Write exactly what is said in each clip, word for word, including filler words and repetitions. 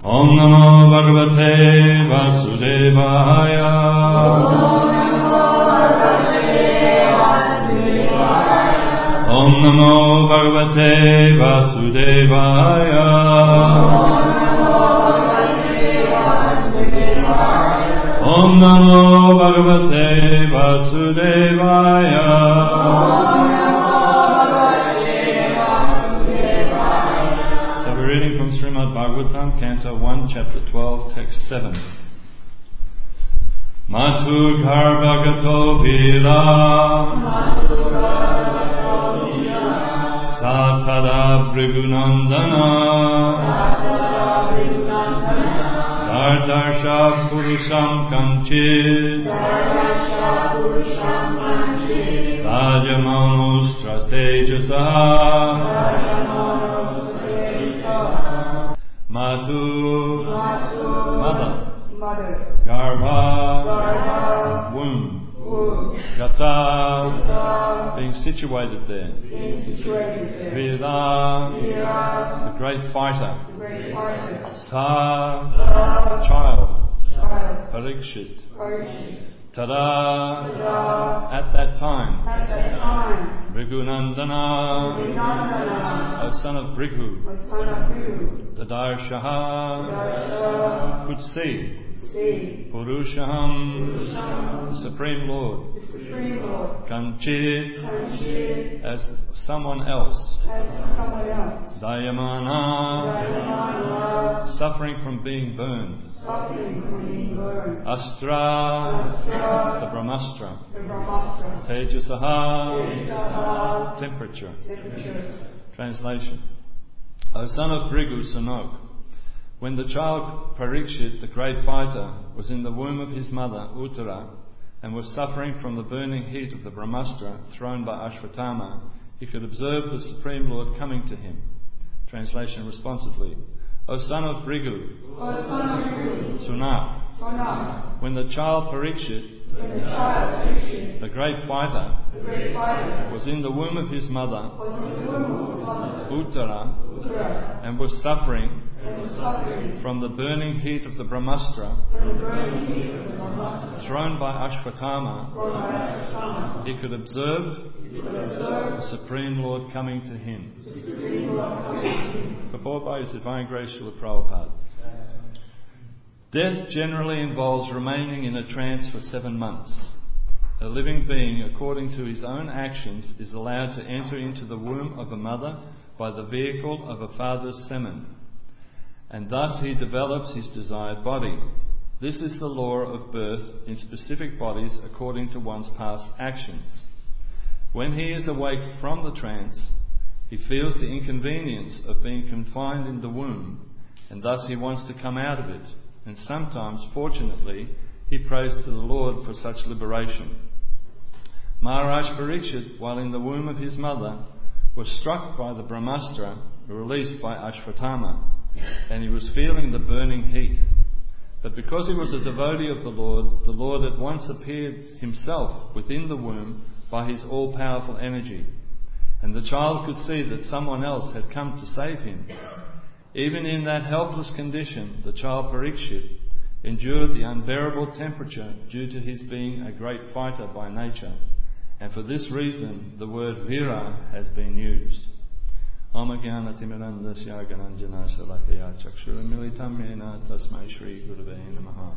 Om Namo Bhagavate Vasudevaya. Om Namo Bhagavate Vasudevaya. Om Namo Bhagavate Vasudevaya. So we're reading from Srimad Bhagavatam, Canto one, Chapter twelve, Text seven. Mathur Garbhagato Vira Satada Brigunandana Dardarsha Purusham Kanchit Rajamanustra Matu, mother, mother. Garbha, Garbha. womb, Womb. Gata, Gata. being situated there, Being situated there. Vira, Vira. the great fighter, The great fighter. Sa, Sa. child, Child. Parikshit, Parikshit. Tada, Tada. at that time, At that time. Brigunandana, Vinandana. O son of Brigu, O son of Brigu. Tadarshaha, Darsha. could see, See. Purusham, Purusham. the Supreme Lord, The Supreme Lord. Kanchit, Kanchit. as someone else, As someone else. Dayamana, Dayamana. suffering from being burned, Suffering from being burned. Astra, Astra. the Brahmastra, The Brahmastra. Tejasaha, Tejasaha. temperature. Temperature. Translation. O son of Brigu Sanok, when the child Parikshit, the great fighter, was in the womb of his mother Uttara and was suffering from the burning heat of the Brahmastra thrown by Ashwatthama, he could observe the Supreme Lord coming to him. Translation responsively. O son of Brigu, O son of Brigu, Sunak, Sunak, when the child Parikshit, when the child Parikshit, the great fighter, the great fighter, was in the womb of his mother was in the womb of his mother Uttara Uttara, and was suffering and was suffering from the burning heat of the Brahmastra from the burning heat of the Brahmastra thrown by Ashwatthama, thrown by Ashwatthama, he could observe he could observe the Supreme Lord coming to him. the Supreme Lord coming to him. Purport by His Divine Grace Srila Prabhupada. Death generally involves remaining in a trance for seven months. A living being, according to his own actions, is allowed to enter into the womb of a mother by the vehicle of a father's semen, and thus he develops his desired body. This is the law of birth in specific bodies according to one's past actions. When he is awake from the trance, he feels the inconvenience of being confined in the womb, and thus he wants to come out of it, and sometimes, fortunately, he prays to the Lord for such liberation. Maharaj Parikshit, while in the womb of his mother, was struck by the Brahmastra released by Ashwatthama, and he was feeling the burning heat. But because he was a devotee of the Lord, the Lord at once appeared himself within the womb by his all-powerful energy, and the child could see that someone else had come to save him. Even in that helpless condition, the child Parikshit endured the unbearable temperature due to his being a great fighter by nature, and for this reason the word Vira has been used. Om Jnana Timirandasya Gananjana Salakaya Chakshura Militam Yena Tasmai Shri Gurave Namaha.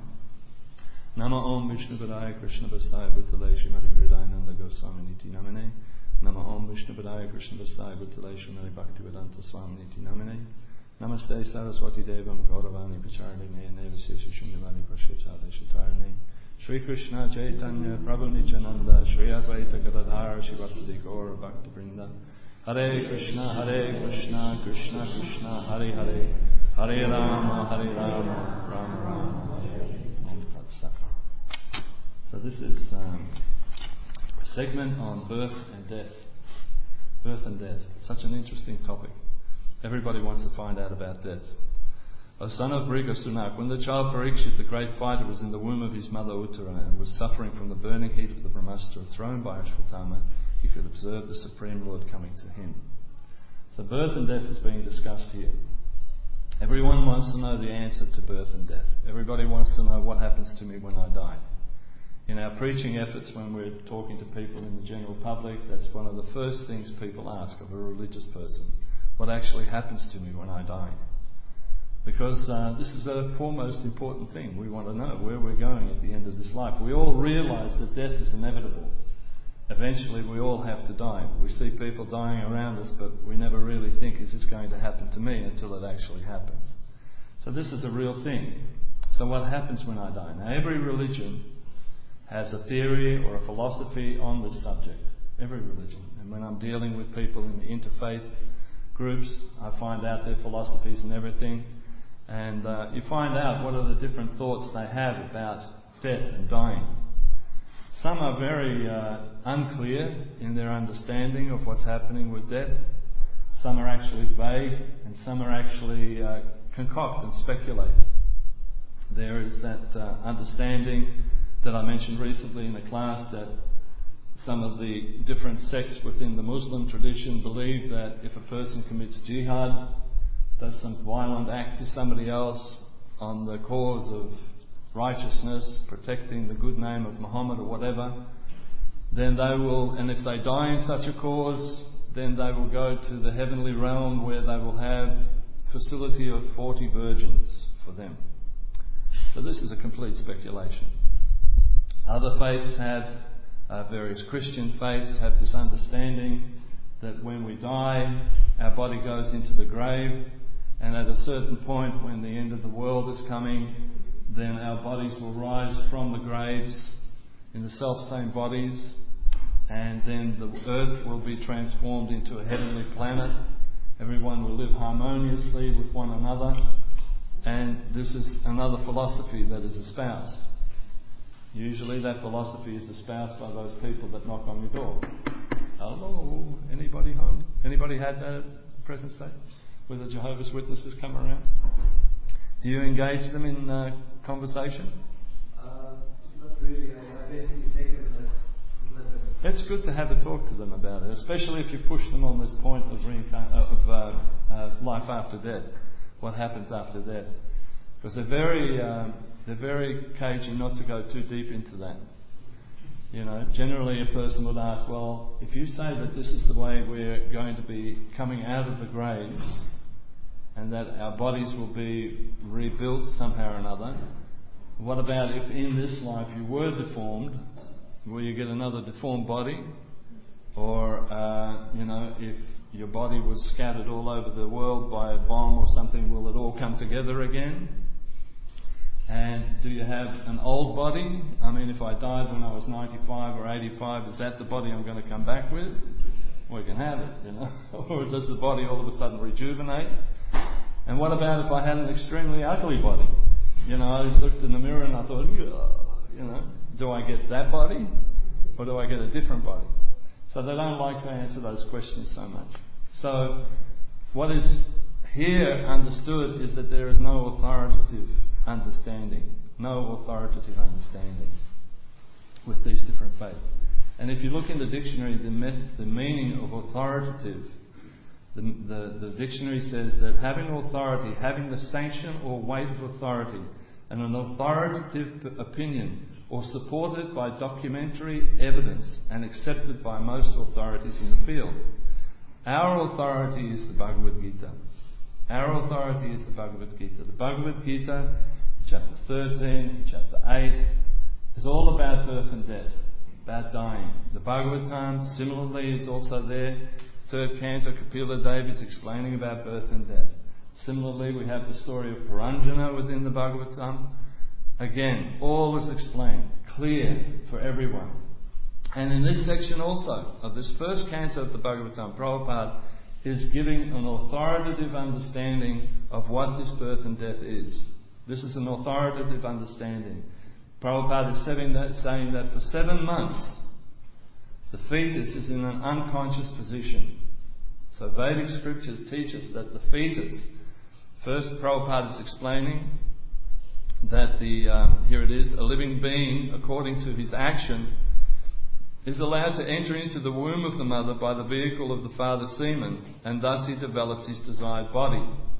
Nama Om Vishnu Padaya Krishna Bastaya Bhutale Shrimati Hridayananda Goswami Niti Namane. Nama Om Vishnu Padaya Krishna Bastaya Bhutale Shrimati Bhaktivedanta Swami Niti Namane. Namaste Saraswati Devam Gauravani Pacharine Nevasesha Shunyavani Prashyachade Shatarane. Shri Krishna Chaitanya Prabhu Nityananda Shri Advaita Gadadhar Shivasadi Gaura Bhakta Vrinda. Hare Krishna Hare Krishna Krishna Krishna Hare Hare Hare Rama Hare Rama Rama Rama Hare Hare. Om Tat Sat. So this is um, a segment on birth and death. Birth and death. Such an interesting topic. Everybody wants to find out about death. O son of Brigu Sunak, when the child Parikshit, the great fighter, was in the womb of his mother Uttara and was suffering from the burning heat of the Brahmastra thrown by Ashwatthama, he could observe the Supreme Lord coming to him. So birth and death is being discussed here. Everyone wants to know the answer to birth and death. Everybody wants to know what happens to me when I die. In our preaching efforts, when we're talking to people in the general public, that's one of the first things people ask of a religious person. What actually happens to me when I die? Because uh, this is a foremost important thing. We want to know where we're going at the end of this life. We all realise that death is inevitable. Eventually we all have to die. We see people dying around us, but we never really think, is this going to happen to me, until it actually happens. So this is a real thing. So what happens when I die? Now, every religion has a theory or a philosophy on this subject. Every religion. And when I'm dealing with people in the interfaith groups, I find out their philosophies and everything. And uh, you find out what are the different thoughts they have about death and dying. Some are very uh, unclear in their understanding of what's happening with death. Some are actually vague, and some are actually uh, concoct and speculate. There is that uh, understanding that I mentioned recently in a class, that some of the different sects within the Muslim tradition believe that if a person commits jihad, does some violent act to somebody else on the cause of righteousness, protecting the good name of Muhammad or whatever, then they will, and if they die in such a cause, then they will go to the heavenly realm where they will have facility of forty virgins for them. So this is a complete speculation. Other faiths have, uh, various Christian faiths have this understanding that when we die, our body goes into the grave, and at a certain point when the end of the world is coming, then our bodies will rise from the graves in the self-same bodies, and then the earth will be transformed into a heavenly planet. Everyone will live harmoniously with one another, and this is another philosophy that is espoused. Usually that philosophy is espoused by those people that knock on your door. Hello, anybody home? Anybody had that at the present state? Where the Jehovah's Witnesses come around? Do you engage them in uh, conversation? Uh, not really. I, I basically take them and let them. It's good to have a talk to them about it, especially if you push them on this point of, reincarn- of uh, uh, life after death. What happens after death? Because they're very, um, they're very cagey not to go too deep into that. You know, generally a person would ask, well, if you say that this is the way we're going to be coming out of the graves, and that our bodies will be rebuilt somehow or another, what about if in this life you were deformed? Will you get another deformed body? Or, uh, you know, if your body was scattered all over the world by a bomb or something, will it all come together again? And do you have an old body? I mean, if I died when I was ninety-five or eighty-five, is that the body I'm going to come back with? We can have it, you know. Or does the body all of a sudden rejuvenate? And what about if I had an extremely ugly body? You know, I looked in the mirror and I thought, you know, do I get that body? Or do I get a different body? So they don't like to answer those questions so much. So what is here understood is that there is no authoritative understanding, no authoritative understanding with these different faiths. And if you look in the dictionary, the, met- the meaning of authoritative, the, the, the dictionary says that having authority, having the sanction or weight of authority, and an authoritative opinion, or supported by documentary evidence and accepted by most authorities in the field. Our authority is the Bhagavad Gita. Our authority is the Bhagavad Gita. The Bhagavad Gita, chapter thirteen, chapter eight, is all about birth and death, about dying. The Bhagavatam, similarly, is also there. Third canto, Kapila Devi is explaining about birth and death. Similarly, we have the story of Puranjana within the Bhagavatam. Again, all is explained, clear for everyone. And in this section also, of this first canto of the Bhagavatam, Prabhupada is giving an authoritative understanding of what this birth and death is. This is an authoritative understanding. Prabhupada is saying that, saying that for seven months, the fetus is in an unconscious position. So Vedic scriptures teach us that the fetus, first Prabhupada is explaining that the, um, here it is, a living being, according to his action, is allowed to enter into the womb of the mother by the vehicle of the father's semen, and thus he develops his desired body.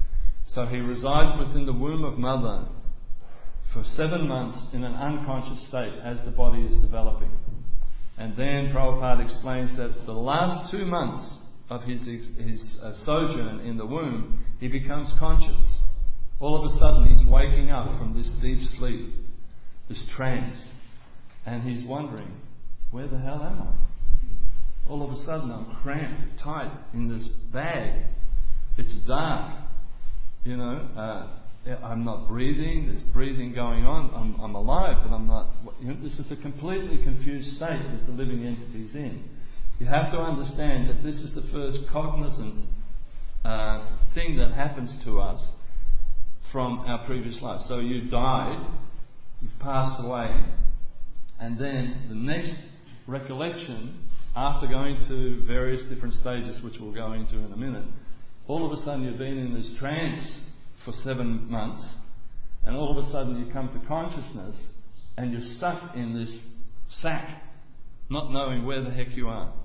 So he resides within the womb of mother for seven months in an unconscious state as the body is developing. And then Prabhupada explains that the last two months of his, his uh, sojourn in the womb, he becomes conscious. All of a sudden he's waking up from this deep sleep, this trance, and he's wondering, where the hell am I? All of a sudden I'm cramped, tight in this bag. It's dark. You know, uh, I'm not breathing, there's breathing going on, I'm, I'm alive, but I'm not. You know, this is a completely confused state that the living entity is in. You have to understand that this is the first cognizant uh, thing that happens to us from our previous life. So you died, you've passed away, and then the next recollection, after going to various different stages, which we'll go into in a minute, all of a sudden you've been in this trance for seven months, and all of a sudden you come to consciousness, and you're stuck in this sack, not knowing where the heck you are.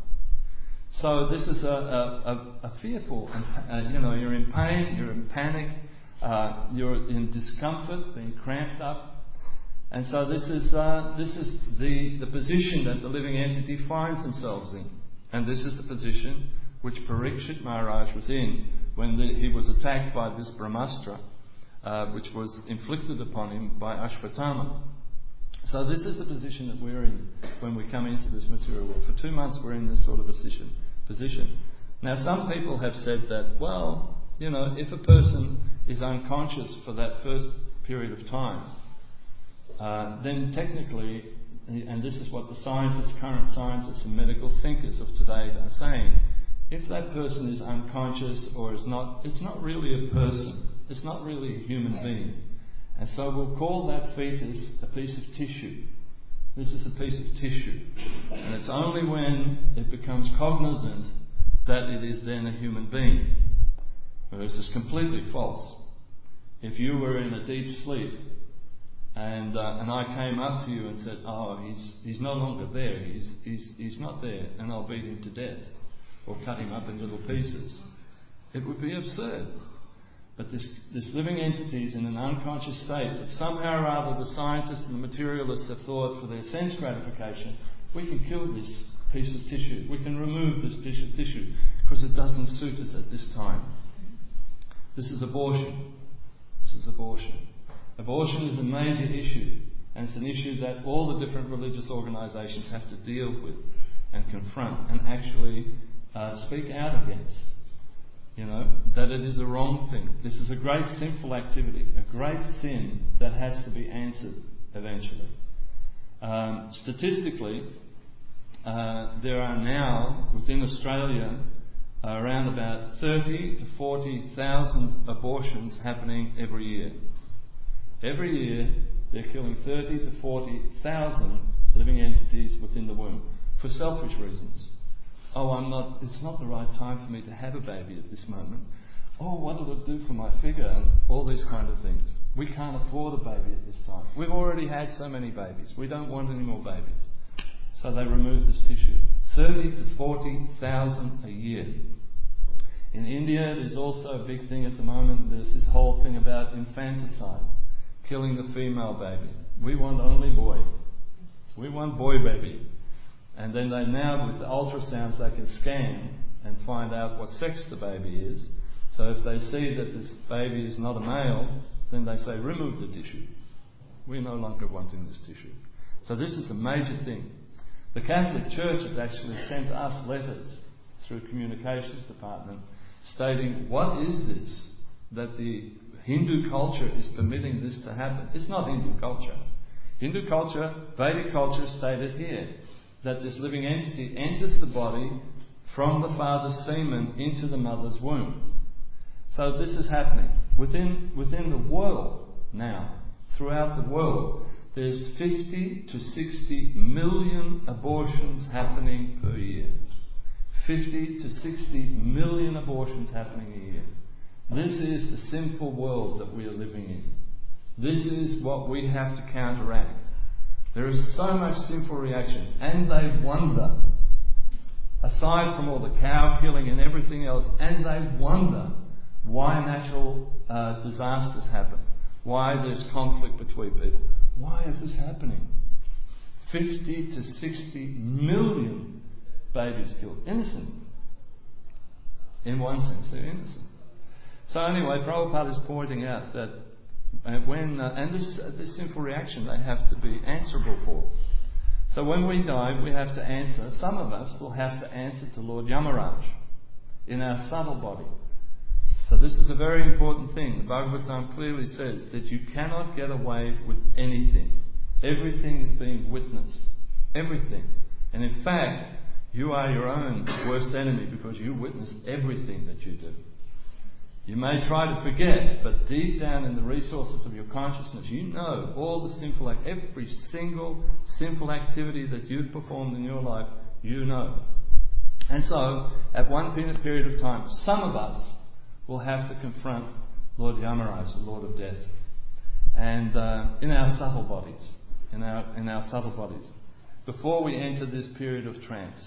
So this is a, a, a, a fearful, uh, you know, you're in pain, you're in panic, uh, you're in discomfort, being cramped up, and so this is uh, this is the the position that the living entity finds themselves in, and this is the position which Parikshit Maharaj was in when the, he was attacked by this Brahmastra, uh, which was inflicted upon him by Ashwatthama. So this is the position that we're in when we come into this material world. For two months we're in this sort of position. position. Now some people have said that, well, you know, if a person is unconscious for that first period of time, uh, then technically, and this is what the scientists, current scientists and medical thinkers of today are saying, if that person is unconscious or is not, it's not really a person. It's not really a human being. And so we'll call that fetus a piece of tissue. This is a piece of tissue. And it's only when it becomes cognizant that it is then a human being. Whereas it's completely false. If you were in a deep sleep and uh, and I came up to you and said, oh, he's he's no longer there, he's he's he's not there, and I'll beat him to death or cut him up in little pieces, it would be absurd. But this, this living entity is in an unconscious state that somehow or other the scientists and the materialists have thought for their sense gratification, we can kill this piece of tissue, we can remove this piece of tissue because it doesn't suit us at this time. This is abortion. This is abortion. Abortion is a major issue, and it's an issue that all the different religious organisations have to deal with and confront and actually uh, speak out against. You know, that it is a wrong thing. This is a great sinful activity, a great sin that has to be answered eventually. Um, statistically, uh, there are now, within Australia, uh, around about thirty to forty thousand abortions happening every year. Every year, they're killing thirty to forty thousand living entities within the womb for selfish reasons. Oh, I'm not, it's not the right time for me to have a baby at this moment. Oh, what will it do for my figure? And all these kind of things. We can't afford a baby at this time. We've already had so many babies. We don't want any more babies. So they remove this tissue. thirty to forty thousand a year. In India, there's also a big thing at the moment. There's this whole thing about infanticide, killing the female baby. We want only boy. We want boy baby. And then they now, with the ultrasounds, they can scan and find out what sex the baby is. So if they see that this baby is not a male, then they say, remove the tissue. We're no longer wanting this tissue. So this is a major thing. The Catholic Church has actually sent us letters through Communications Department stating, what is this that the Hindu culture is permitting this to happen? It's not Hindu culture. Hindu culture, Vedic culture stated here, that this living entity enters the body from the father's semen into the mother's womb. So this is happening. Within, within the world now, throughout the world, there's fifty to sixty million abortions happening per year. fifty to sixty million abortions happening a year. This is the sinful world that we are living in. This is what we have to counteract. There is so much sinful reaction, and they wonder, aside from all the cow killing and everything else, and they wonder why natural uh, disasters happen, why there's conflict between people. Why is this happening? fifty to sixty million babies killed. Innocent. In one sense, they're innocent. So anyway, Prabhupada is pointing out that uh, when, uh, and this, uh, this sinful reaction they have to be answerable for. So when we die, we have to answer, some of us will have to answer to Lord Yamaraj in our subtle body. So this is a very important thing. The Bhagavatam clearly says that you cannot get away with anything. Everything is being witnessed. Everything. And in fact, you are your own worst enemy because you witnessed everything that you do. You may try to forget, but deep down in the resources of your consciousness, you know all the sinful, every single sinful activity that you've performed in your life, you know. And so, at one period of time, some of us will have to confront Lord Yamaraj, the Lord of Death, and uh, in our subtle bodies, in our in our subtle bodies, before we enter this period of trance.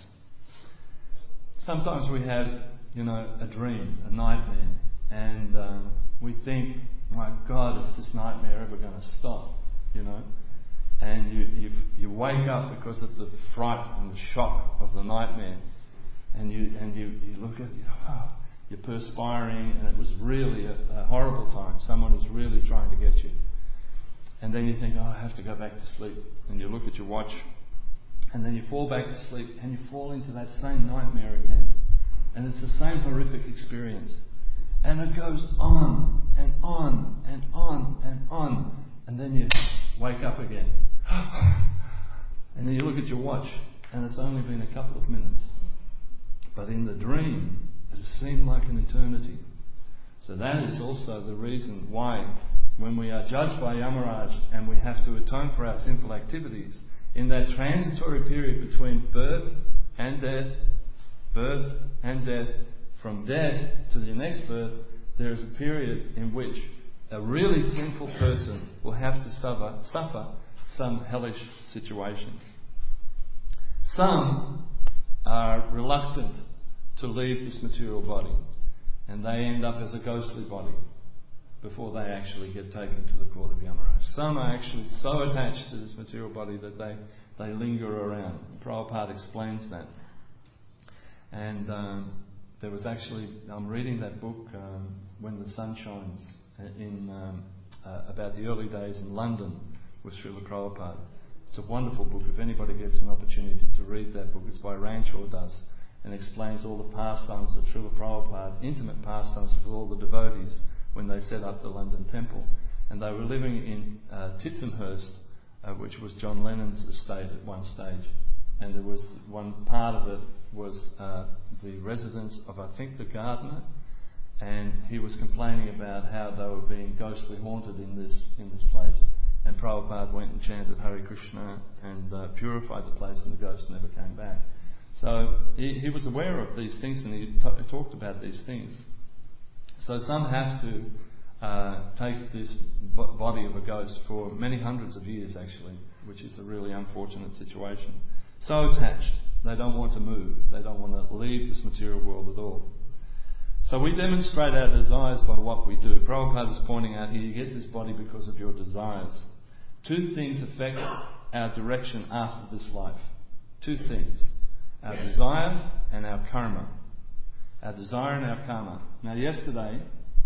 Sometimes we have, you know, a dream, a nightmare. And um, we think, my God, is this nightmare ever going to stop? You know, and you, you you wake up because of the fright and the shock of the nightmare, and you and you, you look at, you know, oh, you're perspiring, and it was really a, a horrible time. Someone was really trying to get you, and then you think, oh, I have to go back to sleep, and you look at your watch, and then you fall back to sleep, and you fall into that same nightmare again, and it's the same horrific experience. And it goes on and on and on and on. And then you wake up again. And then you look at your watch and it's only been a couple of minutes. But in the dream, it seemed like an eternity. So that is also the reason why when we are judged by Yamaraj and we have to atone for our sinful activities, in that transitory period between birth and death, birth and death, from death to the next birth, there is a period in which a really sinful person will have to suffer, suffer some hellish situations. Some are reluctant to leave this material body, and they end up as a ghostly body before they actually get taken to the court of Yamaraj. Some are actually so attached to this material body that they, they linger around. Prabhupada explains that. And um, There was actually, I'm reading that book, um, When the Sun Shines, in um, uh, about the early days in London with Srila Prabhupada. It's a wonderful book. If anybody gets an opportunity to read that book, it's by Ranchor Das, and explains all the pastimes of Srila Prabhupada, intimate pastimes with all the devotees when they set up the London Temple. And they were living in uh, Tittenhurst, uh, which was John Lennon's estate at one stage. And there was one part of it was uh, the residence of, I think, the gardener, and he was complaining about how they were being ghostly haunted in this in this place. And Prabhupada went and chanted Hare Krishna and uh, purified the place, and the ghost never came back. So he, he was aware of these things, and he t- talked about these things. So some have to uh, take this b- body of a ghost for many hundreds of years, actually, which is a really unfortunate situation. So attached, they don't want to move, they don't want to leave this material world at all. So we demonstrate our desires by what we do. Prabhupada is pointing out here, you get this body because of your desires. Two things affect our direction after this life. Two things. Our desire and our karma. Our desire and our karma. Now yesterday,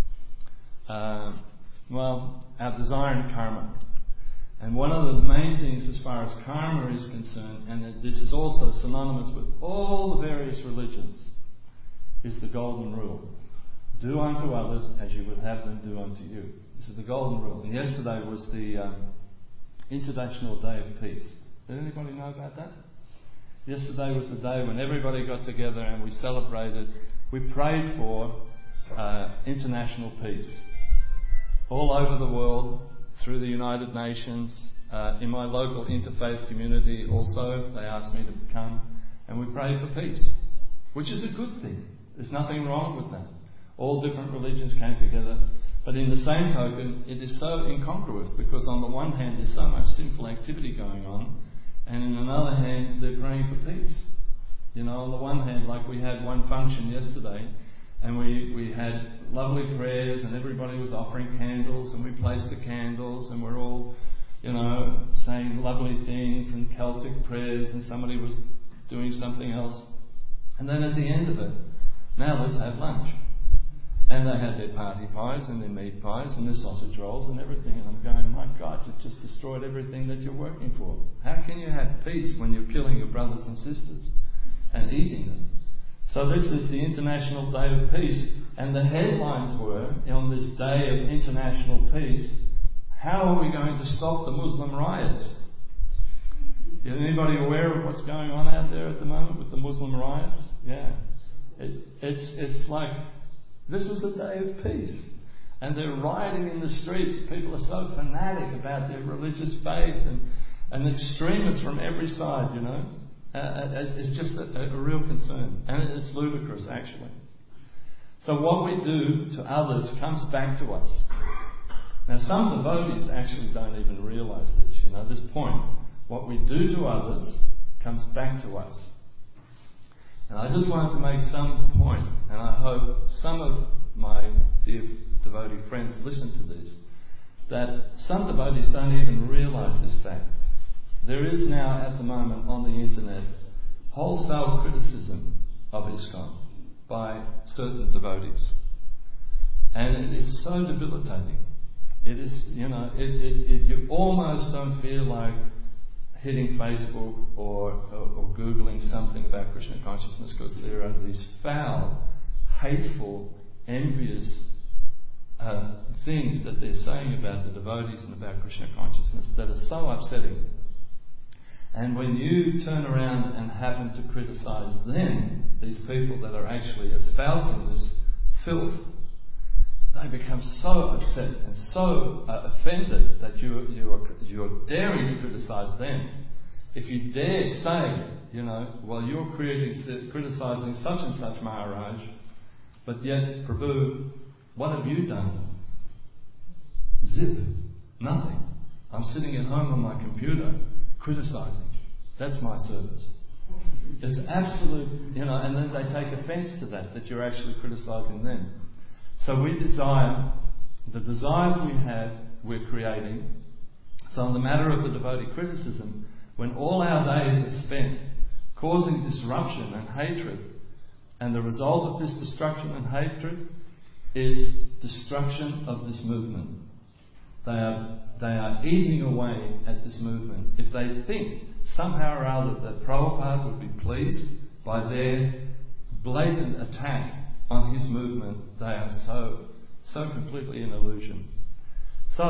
uh, well, our desire and karma. And one of the main things as far as karma is concerned, and this is also synonymous with all the various religions, is the golden rule. Do unto others as you would have them do unto you. This is the golden rule. And yesterday was the um, International Day of Peace. Did anybody know about that? Yesterday was the day when everybody got together and we celebrated, we prayed for uh, international peace. All over the world, through the United Nations, uh, in my local interfaith community also, they asked me to come, and we prayed for peace, which is a good thing. There's nothing wrong with that. All different religions came together, but in the same token, it is so incongruous, because on the one hand there's so much sinful activity going on, and on the other hand they're praying for peace. You know, on the one hand, like we had one function yesterday, and we, we had lovely prayers, and everybody was offering candles, and we placed the candles, and we're all, you know, saying lovely things and Celtic prayers, and somebody was doing something else. And then at the end of it, now let's have lunch. And they had their party pies and their meat pies and their sausage rolls and everything. And I'm going, my God, you've just destroyed everything that you're working for. How can you have peace when you're killing your brothers and sisters and eating them? So this is the International Day of Peace. And the headlines were, on this day of international peace, how are we going to stop the Muslim riots? Is anybody aware of what's going on out there at the moment with the Muslim riots? Yeah. It, it's, it's like... This is a day of peace. And they're rioting in the streets. People are so fanatic about their religious faith, and, and extremists from every side, you know. Uh, it's just a, a real concern. And it's ludicrous, actually. So what we do to others comes back to us. Now, some devotees actually don't even realise this, you know, this point. What we do to others comes back to us. And I just wanted to make some point, and I hope some of my dear devotee friends listen to this, that some devotees don't even realise this fact. There is now at the moment on the internet wholesale criticism of ISKCON by certain devotees. And it is so debilitating. It is, you know, it, it, it, you almost don't feel like hitting Facebook or, or, or Googling something about Krishna consciousness, because there are these foul, hateful, envious uh, things that they're saying about the devotees and about Krishna consciousness that are so upsetting. And when you turn around and happen to criticize them, these people that are actually espousing this filth, they become so upset and so uh, offended that you, you are, you're daring to criticize them. If you dare say, you know, well, you're creating, criticizing such and such Maharaj, but yet, Prabhu, what have you done? Zip. Nothing. I'm sitting at home on my computer criticizing. That's my service. It's absolute, you know, and then they take offense to that, that you're actually criticizing them. So we desire, the desires we have, we're creating. So on the matter of the devotee criticism, when all our days are spent causing disruption and hatred, and the result of this destruction and hatred is destruction of this movement. They are, they are eating away at this movement. If they think somehow or other that Prabhupada would be pleased by their blatant attack on his movement, they are so, so completely in illusion. So,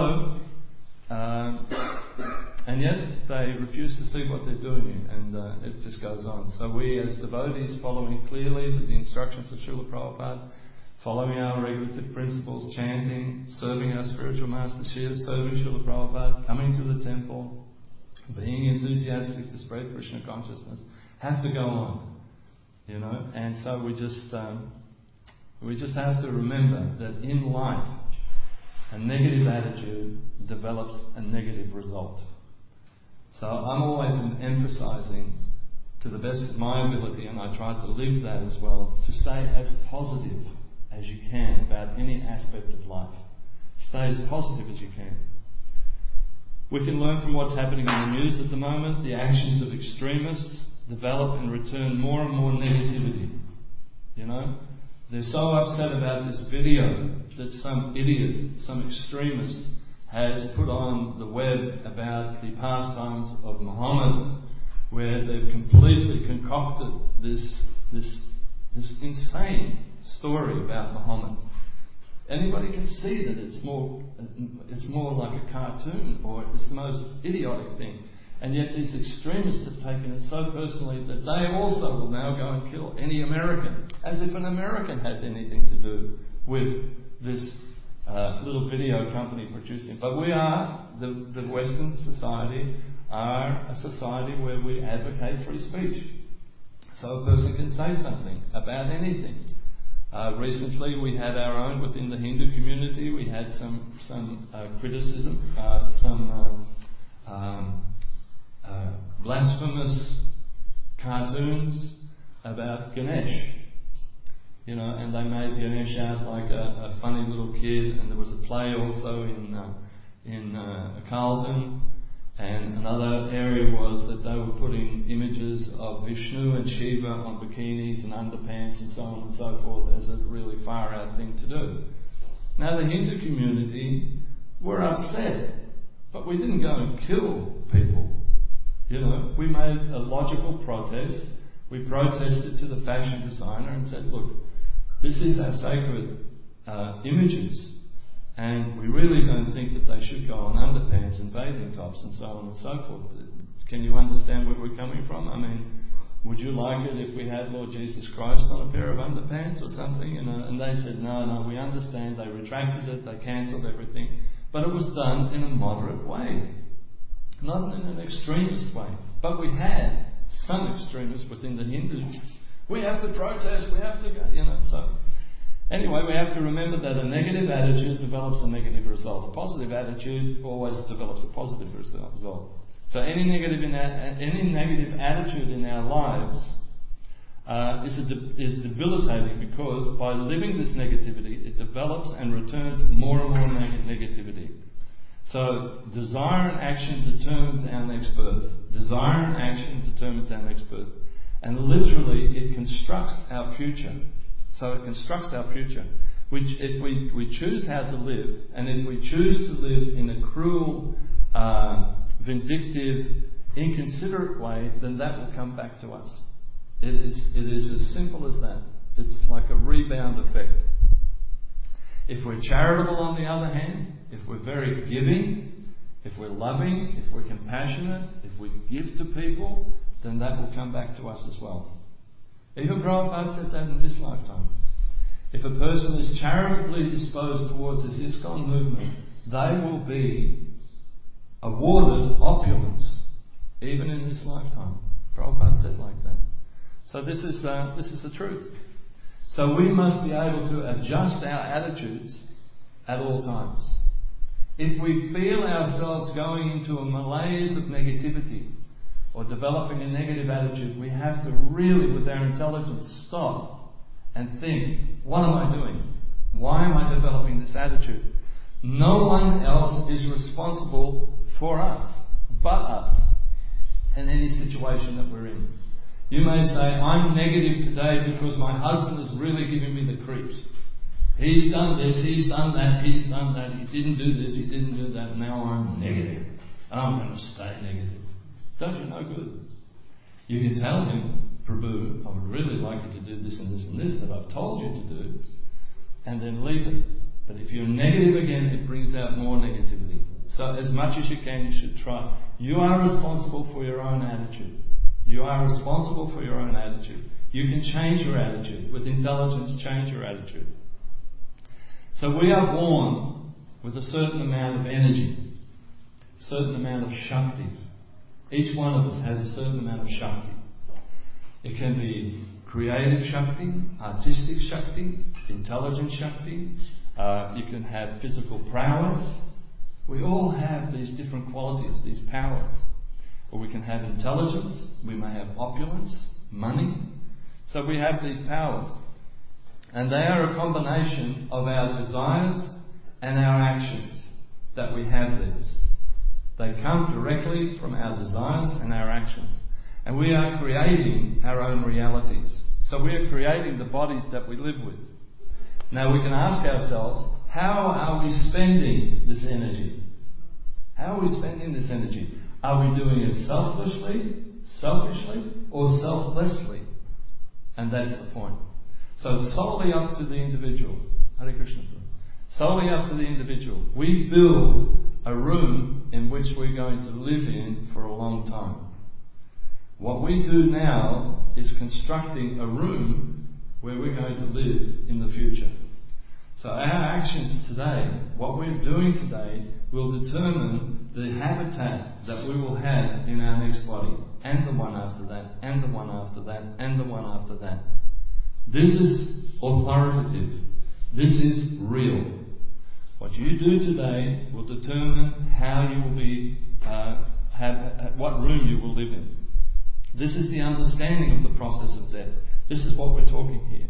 um, and yet they refuse to see what they're doing, and uh, it just goes on. So we as devotees, following clearly the instructions of Srila Prabhupada, following our regulative principles, chanting, serving our spiritual master, serving Srila Prabhupada, coming to the temple, being enthusiastic to spread Krishna consciousness, have to go on, you know. And so we just um, we just have to remember that in life, a negative attitude develops a negative result. So I'm always emphasizing, to the best of my ability, and I try to live that as well, to stay as positive as you can about any aspect of life. Stay as positive as you can. We can learn from what's happening in the news at the moment. The actions of extremists develop and return more and more negativity. You know, they're so upset about this video that some idiot, some extremist, has put on the web about the pastimes of Muhammad, where they've completely concocted this this this insane story about Muhammad. Anybody can see that it's more it's more like a cartoon, or it's the most idiotic thing. And yet these extremists have taken it so personally that they also will now go and kill any American, as if an American has anything to do with this uh, little video company producing. But we are, the, the Western society, are a society where we advocate free speech. So a person can say something about anything. Uh, recently we had our own within the Hindu community. We had some some uh, criticism, uh, some uh, um, uh, blasphemous cartoons about Ganesh. you know, and they made Ganesh out like a, a funny little kid. And there was a play also in uh, in uh, Carlton. And another area was that they were putting images of Vishnu and Shiva on bikinis and underpants and so on and so forth as a really far out thing to do. Now the Hindu community were upset, but we didn't go and kill people. You know, we made a logical protest. We protested to the fashion designer and said, look, this is our sacred uh, images. And we really don't think that they should go on underpants and bathing tops and so on and so forth. Can you understand where we're coming from? I mean, would you like it if we had Lord Jesus Christ on a pair of underpants or something? You know, and they said, no, no, we understand. They retracted it. They cancelled everything. But it was done in a moderate way, not in an extremist way. But we had some extremists within the Hindus. We have to protest. We have to go, you know, so... Anyway, we have to remember that a negative attitude develops a negative result. A positive attitude always develops a positive result. So any negative in our, any negative attitude in our lives uh, is, a de- is debilitating, because by living this negativity, it develops and returns more and more neg- negativity. So desire and action determines our next birth. Desire and action determines our next birth. And literally, it constructs our future. So it constructs our future, which if we, we choose how to live, and if we choose to live in a cruel, uh, vindictive, inconsiderate way, then that will come back to us. It is, it is as simple as that. It's like a rebound effect. If we're charitable, on the other hand, if we're very giving, if we're loving, if we're compassionate, if we give to people, then that will come back to us as well. Even Prabhupada said that in this lifetime. If a person is charitably disposed towards this ISKCON movement, they will be awarded opulence, even in this lifetime. Prabhupada said like that. So this is uh, this is the truth. So we must be able to adjust our attitudes at all times. If we feel ourselves going into a malaise of negativity, or developing a negative attitude, we have to really, with our intelligence, stop and think, what am I doing? Why am I developing this attitude? No one else is responsible for us, but us, in any situation that we're in. You may say, I'm negative today because my husband is really giving me the creeps. He's done this, he's done that, he's done that, he didn't do this, he didn't do that, now I'm negative. And I'm going to stay negative. Don't you know good? You can tell him, Prabhu, I would really like you to do this and this and this that I've told you to do, and then leave it. But if you're negative again, it brings out more negativity. So as much as you can, you should try. You are responsible for your own attitude. You are responsible for your own attitude. You can change your attitude. With intelligence, change your attitude. So we are born with a certain amount of energy, a certain amount of Shakti. Each one of us has a certain amount of Shakti. It can be creative Shakti, artistic Shakti, intelligent Shakti. Uh, you can have physical prowess. We all have these different qualities, these powers. Or we can have intelligence. We may have opulence, money. So we have these powers. And they are a combination of our desires and our actions that we have these. They come directly from our desires and our actions. And we are creating our own realities. So we are creating the bodies that we live with. Now we can ask ourselves, how are we spending this energy? How are we spending this energy? Are we doing it selfishly, selfishly, or selflessly? And that's the point. So it's solely up to the individual. Hare Krishna. Solely up to the individual. We build a room in which we're going to live in for a long time. What we do now is constructing a room where we're going to live in the future. So our actions today, what we're doing today, will determine the habitat that we will have in our next body, and the one after that, and the one after that, and the one after that. This is authoritative. This is real. What you do today will determine how you will be, uh, have, what room you will live in. This is the understanding of the process of death. This is what we're talking here.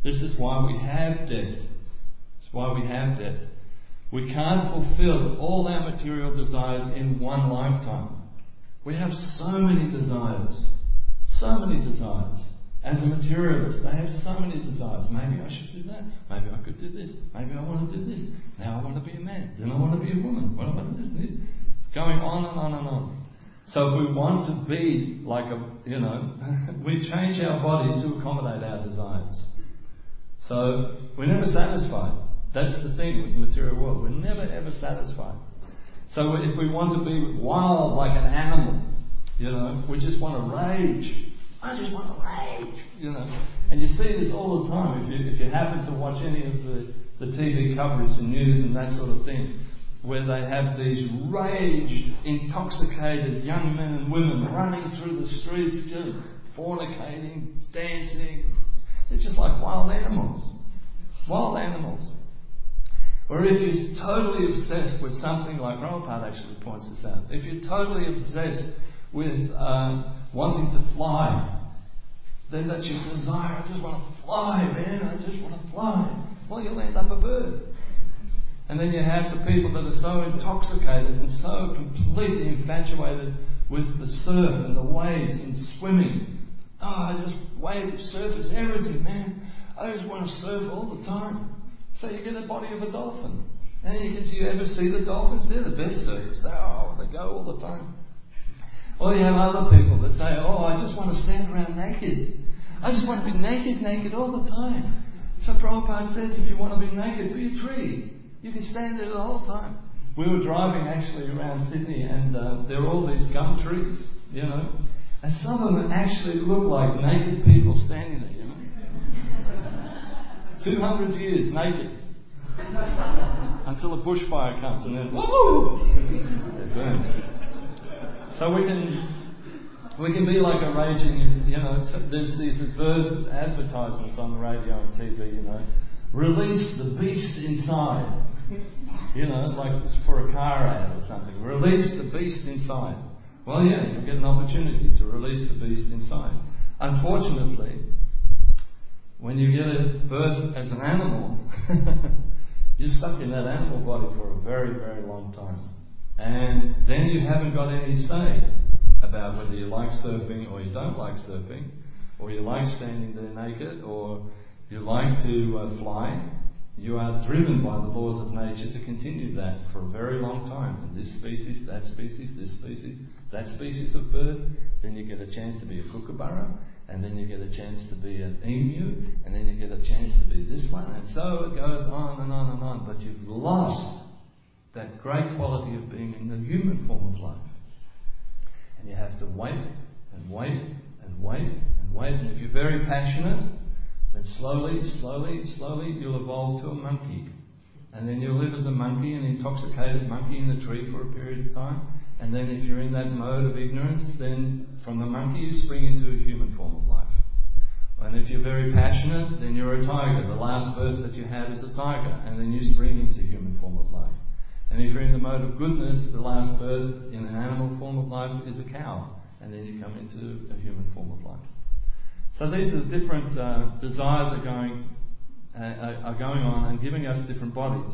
This is why we have death. It's why we have death. We can't fulfill all our material desires in one lifetime. We have so many desires. So many desires. As a materialist, they have so many desires. Maybe I should do that. Maybe I could do this. Maybe I want to do this. Now I want to be a man. Then I want to be a woman. What about this? Going on and on and on. So if we want to be like a, you know, we change our bodies to accommodate our desires. So we're never satisfied. That's the thing with the material world. We're never ever satisfied. So if we want to be wild like an animal, you know, we just want to rage. I just want to rage, you know. And you see this all the time. If you if you happen to watch any of the, the T V coverage and news and that sort of thing, where they have these raged, intoxicated young men and women running through the streets, just fornicating, dancing. They're just like wild animals. Wild animals. Or if you're totally obsessed with something like Prabhupada actually points this out. If you're totally obsessed with uh, wanting to fly, then that's your desire. I just want to fly, man. I just want to fly. Well, you'll end up a bird. And then you have the people that are so intoxicated and so completely infatuated with the surf and the waves and swimming. Oh, I just wave, surf is everything, man. I just want to surf all the time. So you get the body of a dolphin. And you, do you ever see the dolphins? They're the best surfers. They, oh, they go all the time. Or you have other people that say, oh, I just want to stand around naked. I just want to be naked, naked all the time. So Prabhupada says, if you want to be naked, be a tree. You can stand there the whole time. We were driving actually around Sydney, and uh, there are all these gum trees, you know. And some of them actually look like naked people standing there, you know. two hundred years naked. Until a bushfire comes, and then, whoa! They're burned. So we can we can be like a raging, you know, there's these birds advertisements on the radio and T V, you know, release the beast inside, you know, like it's for a car ad or something. Release the beast inside. Well, yeah, you'll get an opportunity to release the beast inside. Unfortunately, when you get a birth as an animal, you're stuck in that animal body for a very, very long time. And then you haven't got any say about whether you like surfing or you don't like surfing, or you like standing there naked, or you like to uh, fly. You are driven by the laws of nature to continue that for a very long time. And this species, that species, this species, that species of bird, then you get a chance to be a kookaburra, and then you get a chance to be an emu, and then you get a chance to be this one, and so it goes on and on and on. But you've lost that great quality of being in the human form of life. And you have to wait and wait and wait and wait. And if you're very passionate, then slowly, slowly, slowly you'll evolve to a monkey. And then you'll live as a monkey, an intoxicated monkey in the tree for a period of time. And then if you're in that mode of ignorance, then from the monkey you spring into a human form of life. And if you're very passionate, then you're a tiger. The last birth that you have is a tiger. And then you spring into human form of life. And if you're in the mode of goodness, the last birth in an animal form of life is a cow. And then you come into a human form of life. So these are the different uh, desires are going uh, are going on and giving us different bodies.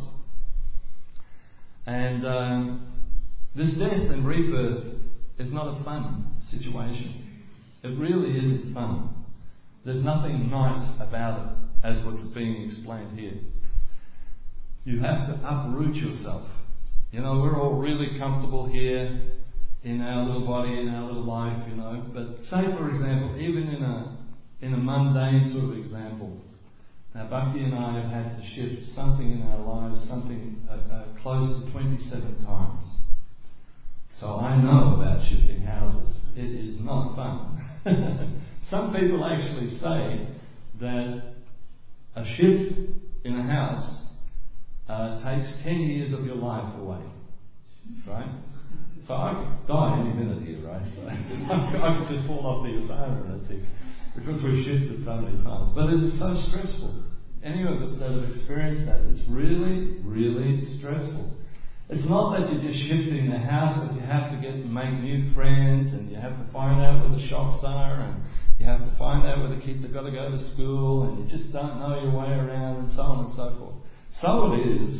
And uh, this death and rebirth is not a fun situation. It really isn't fun. There's nothing nice about it, as was being explained here. You have to uproot yourself. You know, we're all really comfortable here in our little body, in our little life, you know. But say, for example, even in a in a mundane sort of example, now Bhakti and I have had to shift something in our lives, something uh, uh, close to twenty-seven times. So I know about shifting houses. It is not fun. Some people actually say that a shift in a house Uh, takes ten years of your life away, right? So I could die any minute here, right? So I could just fall off the Asana because we've shifted so many times. But it is so stressful. Any of us that have experienced that, it's really, really stressful. It's not that you're just shifting the house, but you have to get make new friends, and you have to find out where the shops are, and You have to find out where the kids have got to go to school, and you just don't know your way around, and so on and so forth. So it is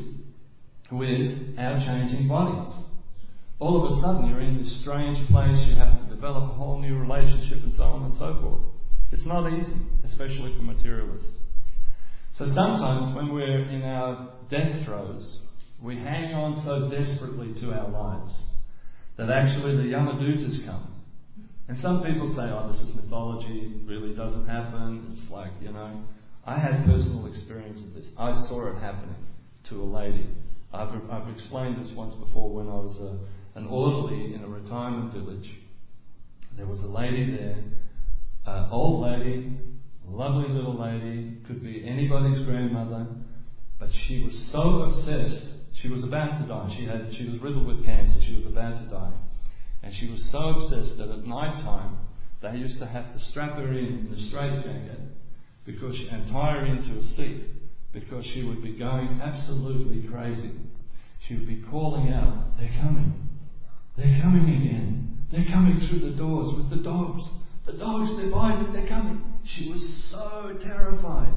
with our changing bodies. All of a sudden you're in this strange place, you have to develop a whole new relationship, and so on and so forth. It's not easy, especially for materialists. So sometimes when we're in our death throes, we hang on so desperately to our lives that actually the Yamadutas come. And some people say, oh, this is mythology, it really doesn't happen. It's like, you know, I had personal experience of this. I saw it happening to a lady. I've, I've explained this once before when I was a, an orderly in a retirement village. There was a lady there, an old lady, lovely little lady, could be anybody's grandmother, but she was so obsessed. She was about to die. She had, she was riddled with cancer. She was about to die. And she was so obsessed that at night time, they used to have to strap her in in a straitjacket because she, and tie her into a seat because she would be going absolutely crazy. She would be calling out, they're coming. They're coming again. They're coming through the doors with the dogs. The dogs, they're biting, they're coming. She was so terrified.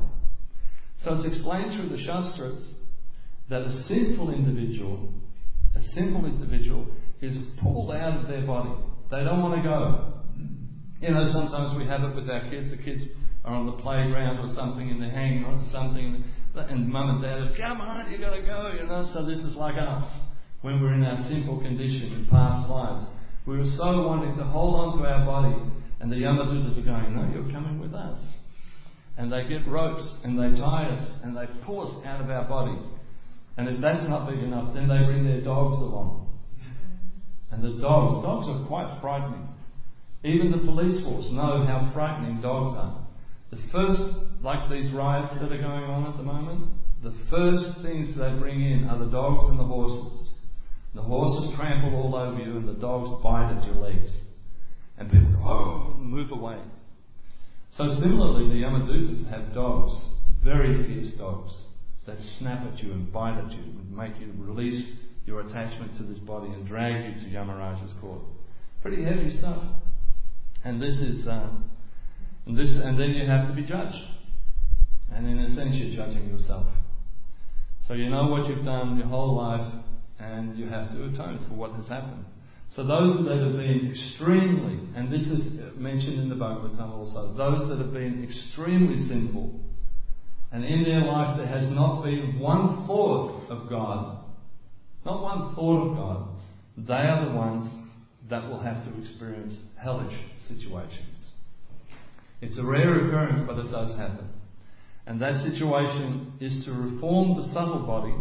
So it's explained through the Shastras that a sinful individual, a sinful individual is pulled out of their body. They don't want to go. You know, sometimes we have it with our kids. The kids are on the playground or something and they're hanging on to something and mum and dad are, come on, you got to go, you know. So this is like us when we're in our sinful condition in past lives. We were so wanting to hold on to our body, and the Yamadutas are going, no, you're coming with us. And they get ropes and they tie us and they pull us out of our body. And if that's not big enough, then they bring their dogs along. And the dogs, dogs are quite frightening. Even the police force know how frightening dogs are. The first, like these riots that are going on at the moment, the first things they bring in are the dogs and the horses. The horses trample all over you and the dogs bite at your legs. And people go, oh, move away. So similarly, the Yamadutas have dogs, very fierce dogs, that snap at you and bite at you and make you release your attachment to this body and drag you to Yamaraja's court. Pretty heavy stuff. And this is, uh, and this, and then you have to be judged. And in a sense, you're judging yourself. So you know what you've done your whole life, and you have to atone for what has happened. So those that have been extremely, and this is mentioned in the Bhagavatam also, those that have been extremely sinful, and in their life there has not been one thought of God, not one thought of God, they are the ones that will have to experience hellish situations. It's a rare occurrence, but it does happen. And that situation is to reform the subtle body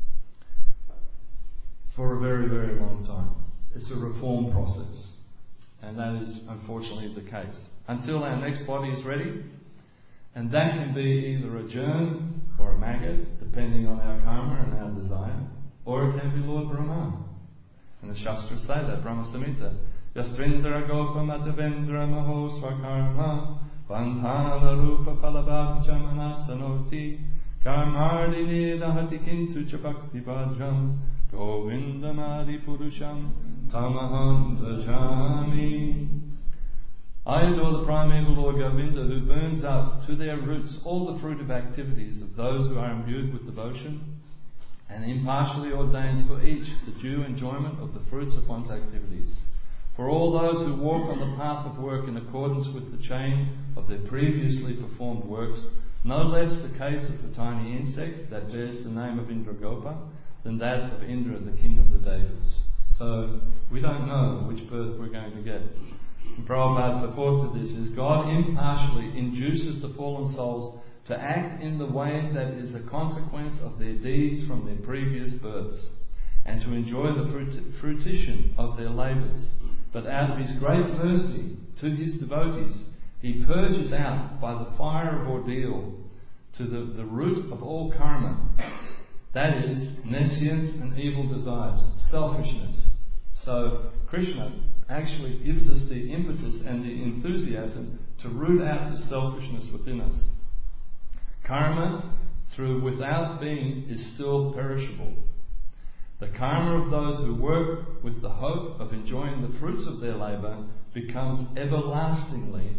for a very, very long time. It's a reform process. And that is unfortunately the case. Until our next body is ready. And that can be either a germ or a maggot, depending on our karma and our desire. Or it can be Lord Brahma. And the Shastras say that, Brahma Samhita. Yastrindra gopa matavendra maho swakarma bandhana rupa palabhati jamanatanoti karmardini rahati kintu chabakti bhajram govindamadi purusham tamaham bhajami. I adore the primeval Lord Govinda, who burns up to their roots all the fruitive activities of those who are imbued with devotion, and impartially ordains for each the due enjoyment of the fruits of one's activities. For all those who walk on the path of work in accordance with the chain of their previously performed works, no less the case of the tiny insect that bears the name of Indragopa than that of Indra, the king of the Devas. So we don't know which birth we're going to get. And Prabhupada purport to this is God impartially induces the fallen souls to act in the way that is a consequence of their deeds from their previous births, and to enjoy the fruit- fruition of their labours. But out of His great mercy to His devotees, He purges out by the fire of ordeal to the, the root of all karma, that is, nescience and evil desires, selfishness. So Krishna actually gives us the impetus and the enthusiasm to root out the selfishness within us. Karma, through without being, is still perishable. The karma of those who work with the hope of enjoying the fruits of their labour becomes everlastingly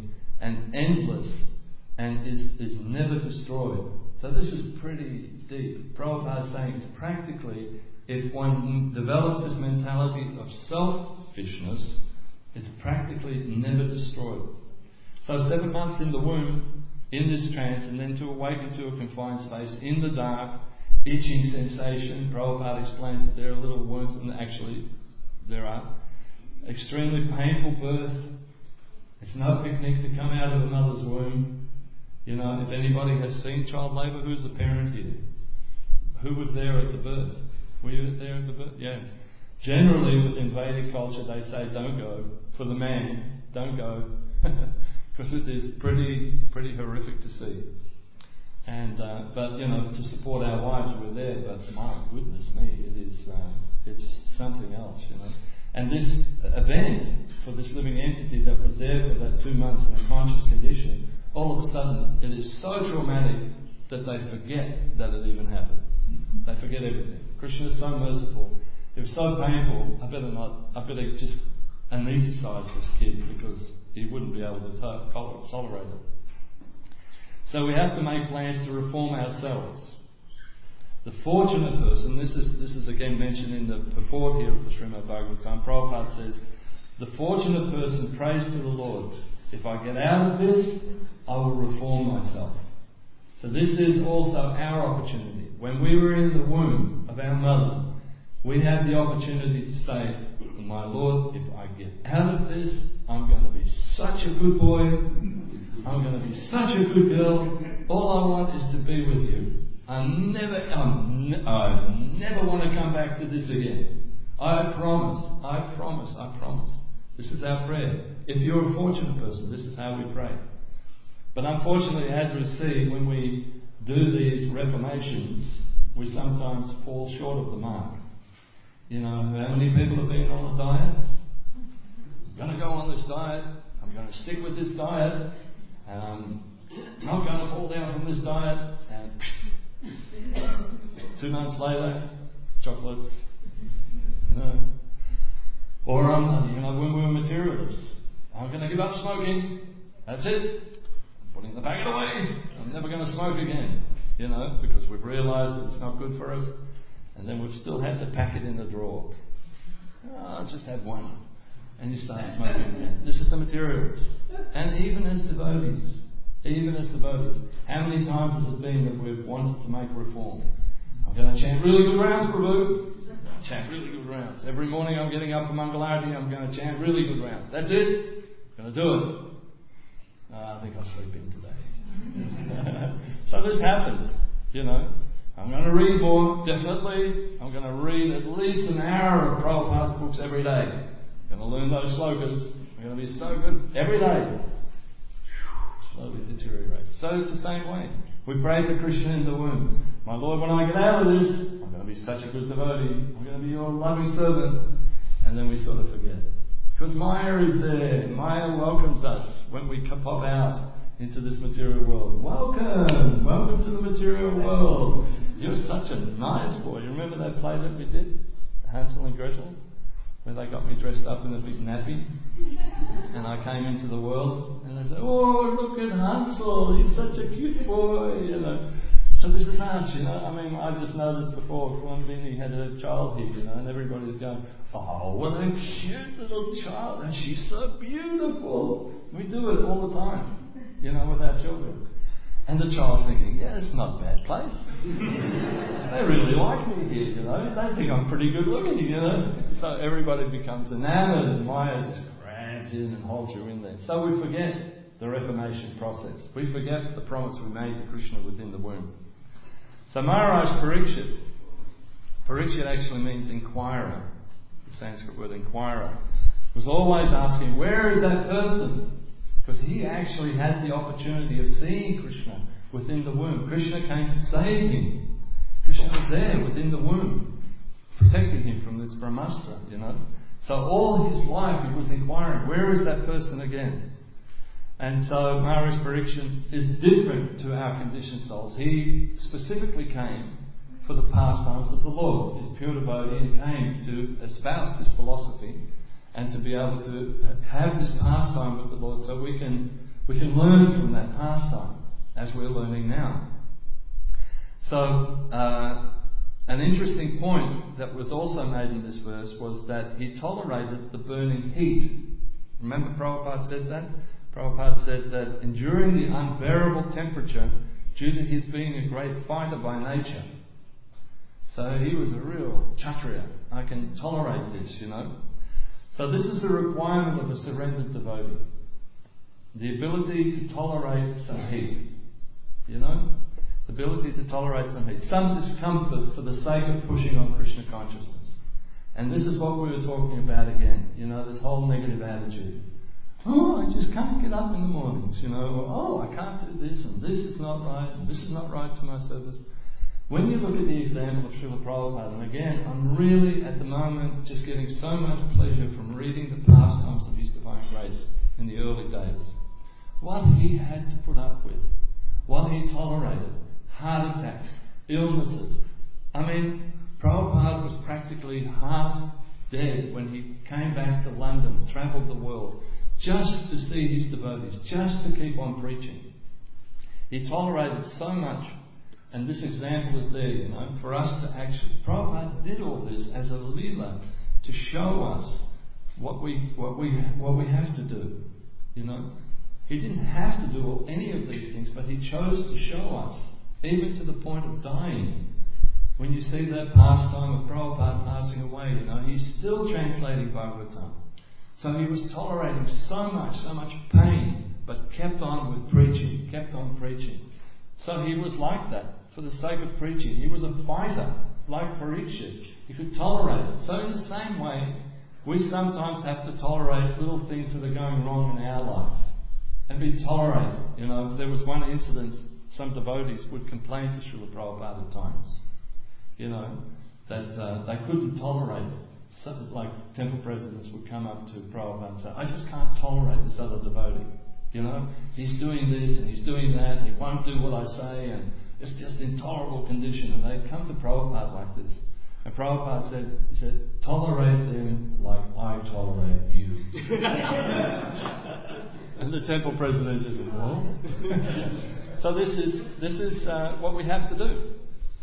and endless and is, is never destroyed. So this is pretty deep. Prabhupada is saying it's practically, if one develops this mentality of selfishness, it's practically never destroyed. So seven months in the womb, in this trance, and then to awaken to a confined space, in the dark, itching sensation. Prabhupada explains that there are little worms, and actually there are. Extremely painful birth. It's no picnic to come out of a mother's womb. You know, if anybody has seen child labour, who's the parent here? Who was there at the birth? Were you there at the birth? Yeah. Generally, within Vedic culture, they say don't go. For the man, don't go. Because it is pretty, pretty horrific to see. And uh, but you know, to support our wives, we're there. But my goodness me, it is uh, it's something else, you know. And this event for this living entity that was there for that two months in a conscious condition, all of a sudden, it is so traumatic that they forget that it even happened. They forget everything. Krishna is so merciful. It was so painful. I better not. I better just anaesthetize this kid because he wouldn't be able to to- tolerate it. So we have to make plans to reform ourselves. The fortunate person, this is this is again mentioned in the purport here of the Srimad Bhagavatam, Prabhupada says, the fortunate person prays to the Lord, if I get out of this, I will reform myself. So this is also our opportunity. When we were in the womb of our mother, we had the opportunity to say, my Lord, if I get out of this, I'm going to be such a good boy, I'm going to be such a good girl, all I want is to be with you. I never, I'm ne- I never want to come back to this again. I promise, I promise, I promise. This is our prayer. If you're a fortunate person, this is how we pray. But unfortunately, as we see, when we do these reformations, we sometimes fall short of the mark. You know, how many people have been on a diet? I'm going to go on this diet. I'm going to stick with this diet. Um, I'm not going to fall down from this diet. And two months later, chocolates. You know. Or, um, you know, when we were materialists, I'm going to give up smoking. That's it. I'm putting the packet away. I'm never going to smoke again. You know, because we've realised that it's not good for us. And then we've still had the packet in the drawer. Oh, I'll just have one. And you start smoking again. This is the materialists. And even as devotees, even as devotees, how many times has it been that we've wanted to make reform? I'm going to chant really good rounds, Prabhu. Chant really good rounds. Every morning I'm getting up for Mangalarti, I'm going to chant really good rounds. That's it. I'm going to do it. Uh, I think I'll sleep in today. So this happens, you know. I'm going to read more, definitely. I'm going to read at least an hour of Prabhupada's books every day. I'm going to learn those slokas. I'm going to be so good every day. Slowly deteriorate. So it's the same way. We pray to Krishna in the womb. My Lord, when I get out of this, I'm going to be such a good devotee. I'm going to be your loving servant. And then we sort of forget. Because Maya is there. Maya welcomes us when we pop out into this material world. Welcome! Welcome to the material world. You're such a nice boy. You remember that play that we did? Hansel and Gretel? Where they got me dressed up in a big nappy. And I came into the world. And they said, oh, look at Hansel. He's such a cute boy. You know. So this is us, you know. I mean, I just noticed before Kuambini had a child here, you know, and everybody's going, oh, what a cute little child. And she's so beautiful. We do it all the time. You know, with our children. And the child's thinking, yeah, it's not a bad place. They really like me here, you know. They think I'm pretty good looking, you know. So everybody becomes enamored and Maya just grabs in and holds you in there. So we forget the reformation process. We forget the promise we made to Krishna within the womb. So Maharaj Parikshit, Parikshit actually means inquirer. The Sanskrit word inquirer. Was always asking, where is that person? Because he actually had the opportunity of seeing Krishna within the womb. Krishna came to save him. Krishna was there within the womb, protecting him from this Brahmastra, you know. So all his life he was inquiring, where is that person again? And so Maharaj Parikshit is different to our conditioned souls. He specifically came for the pastimes of the Lord. He's pure devotee and came to espouse this philosophy and to be able to have this pastime with the Lord so we can We can learn from that pastime, as we're learning now. So, uh, an interesting point that was also made in this verse was that he tolerated the burning heat. Remember Prabhupada said that? Prabhupada said that enduring the unbearable temperature due to his being a great fighter by nature. So he was a real Kshatriya. I can tolerate this, you know. So this is the requirement of a surrendered devotee. The ability to tolerate some heat. You know? The ability to tolerate some heat. Some discomfort for the sake of pushing on Krishna consciousness. And this is what we were talking about again. You know, this whole negative attitude. Oh, I just can't get up in the mornings, you know. Or, oh, I can't do this, and this is not right, and this is not right to my service. When you look at the example of Srila Prabhupada, and again, I'm really at the moment just getting so much pleasure from reading the pastimes of His Divine Grace in the early days. What he had to put up with, what he tolerated, heart attacks, illnesses. I mean, Prabhupada was practically half dead when he came back to London, travelled the world, just to see his devotees, just to keep on preaching. He tolerated so much. And this example is there, you know, for us to actually... Prabhupada did all this as a leela to show us what we what we what we have to do. You know, he didn't have to do all, any of these things, but he chose to show us, even to the point of dying. When you see that pastime of Prabhupada passing away, you know, he's still translating Bhagavatam. So he was tolerating so much, so much pain, but kept on with preaching, kept on preaching. So he was like that. For the sake of preaching, he was a fighter, like Parikshit. He could tolerate it. So in the same way, we sometimes have to tolerate little things that are going wrong in our life and be tolerated. You know, there was one incident, some devotees would complain to Srila Prabhupada at times. You know, that uh, they couldn't tolerate it. So, like temple presidents would come up to Prabhupada and say, I just can't tolerate this other devotee. You know, he's doing this and he's doing that and he won't do what I say and it's just intolerable condition. And they'd come to Prabhupada like this. And Prabhupada said, he said, tolerate them like I tolerate you. And the temple president said, what? So this is, this is uh, what we have to do.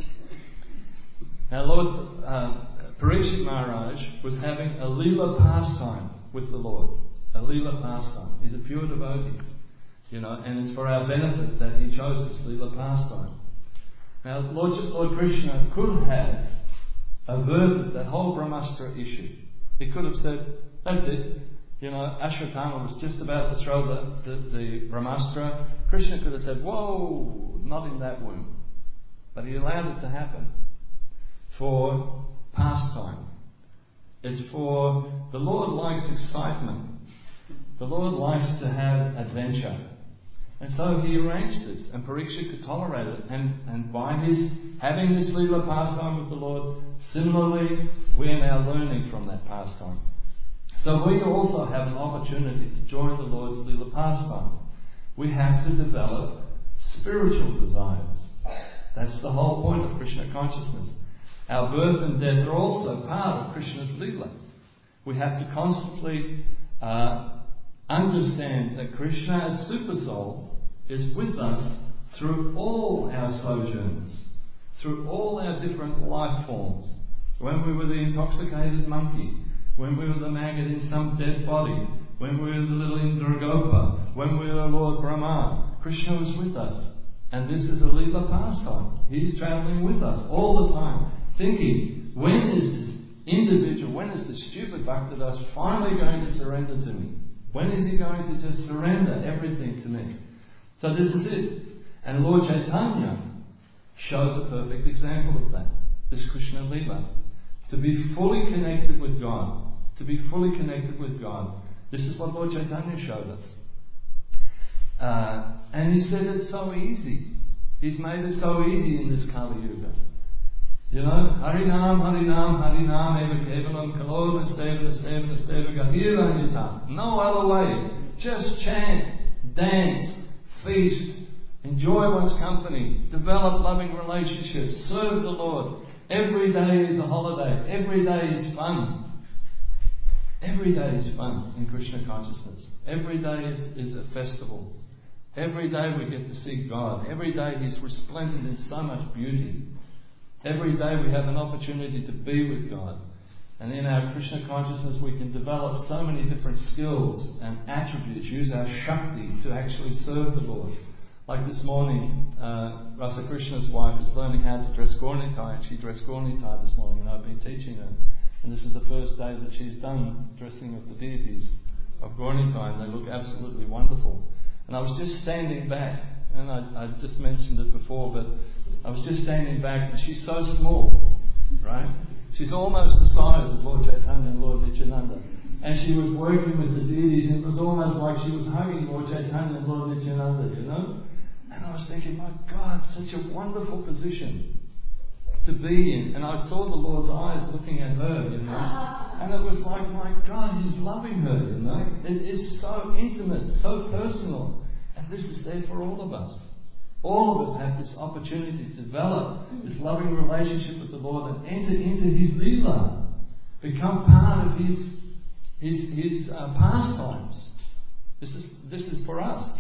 Now Lord, uh, Parikshit Maharaj was having a Leela pastime with the Lord. A Leela pastime. He's a pure devotee. You know, and it's for our benefit that he chose this Leela pastime. Now, Lord, Lord Krishna could have averted that whole Brahmastra issue. He could have said, that's it. You know, Ashwatthama was just about to throw the, the, the Brahmastra. Krishna could have said, whoa, not in that womb. But he allowed it to happen for pastime. It's for, the Lord likes excitement. The Lord likes to have adventure. And so he arranged this, and Parikshit could tolerate it. And, and by his having this Leela pastime with the Lord, similarly, we are now learning from that pastime. So we also have an opportunity to join the Lord's Leela pastime. We have to develop spiritual desires. That's the whole point of Krishna consciousness. Our birth and death are also part of Krishna's Leela. We have to constantly uh, understand that Krishna as Super Soul is with us through all our sojourns, through all our different life forms. When we were the intoxicated monkey, when we were the maggot in some dead body, when we were the little Indragopa, when we were Lord Brahma, Krishna was with us. And this is a Leela pastime. He's travelling with us all the time, thinking, when is this individual, when is this stupid Bhaktadas finally going to surrender to me? When is he going to just surrender everything to me? So this is it. And Lord Chaitanya showed the perfect example of that. This Krishna Leela. To be fully connected with God. To be fully connected with God. This is what Lord Chaitanya showed us. Uh, and he said it's so easy. He's made it so easy in this Kali Yuga. You know, Harinam, Harinam, Harinam, Eva Kevalam, Kalona, Stevana, Stevana, Stevana, Gahira, Nita. No other way. Just chant, dance, feast, enjoy one's company, develop loving relationships, serve the Lord. Every day is a holiday. Every day is fun. Every day is fun in Krishna consciousness. Every day is, is a festival. Every day we get to see God. Every day He's resplendent in so much beauty. Every day we have an opportunity to be with God. And in our Krishna consciousness we can develop so many different skills and attributes, use our Shakti to actually serve the Lord. Like this morning, uh, Rasa Krishna's wife is learning how to dress Gaurnitai, and she dressed Gaurnitai this morning, and I've been teaching her. And this is the first day that she's done dressing of the deities of Gaurnitai, and they look absolutely wonderful. And I was just standing back, and I, I just mentioned it before, but I was just standing back, and she's so small, right? She's almost the size of Lord Chaitanya and Lord Nityananda. And she was working with the deities, and it was almost like she was hugging Lord Chaitanya and Lord Nityananda, you know? And I was thinking, my God, such a wonderful position to be in. And I saw the Lord's eyes looking at her, you know? And it was like, my God, He's loving her, you know? It is so intimate, so personal. And this is there for all of us. All of us have this opportunity to develop this loving relationship with the Lord and enter into His Leela. Become part of His His, his uh, pastimes. This is, this is for us.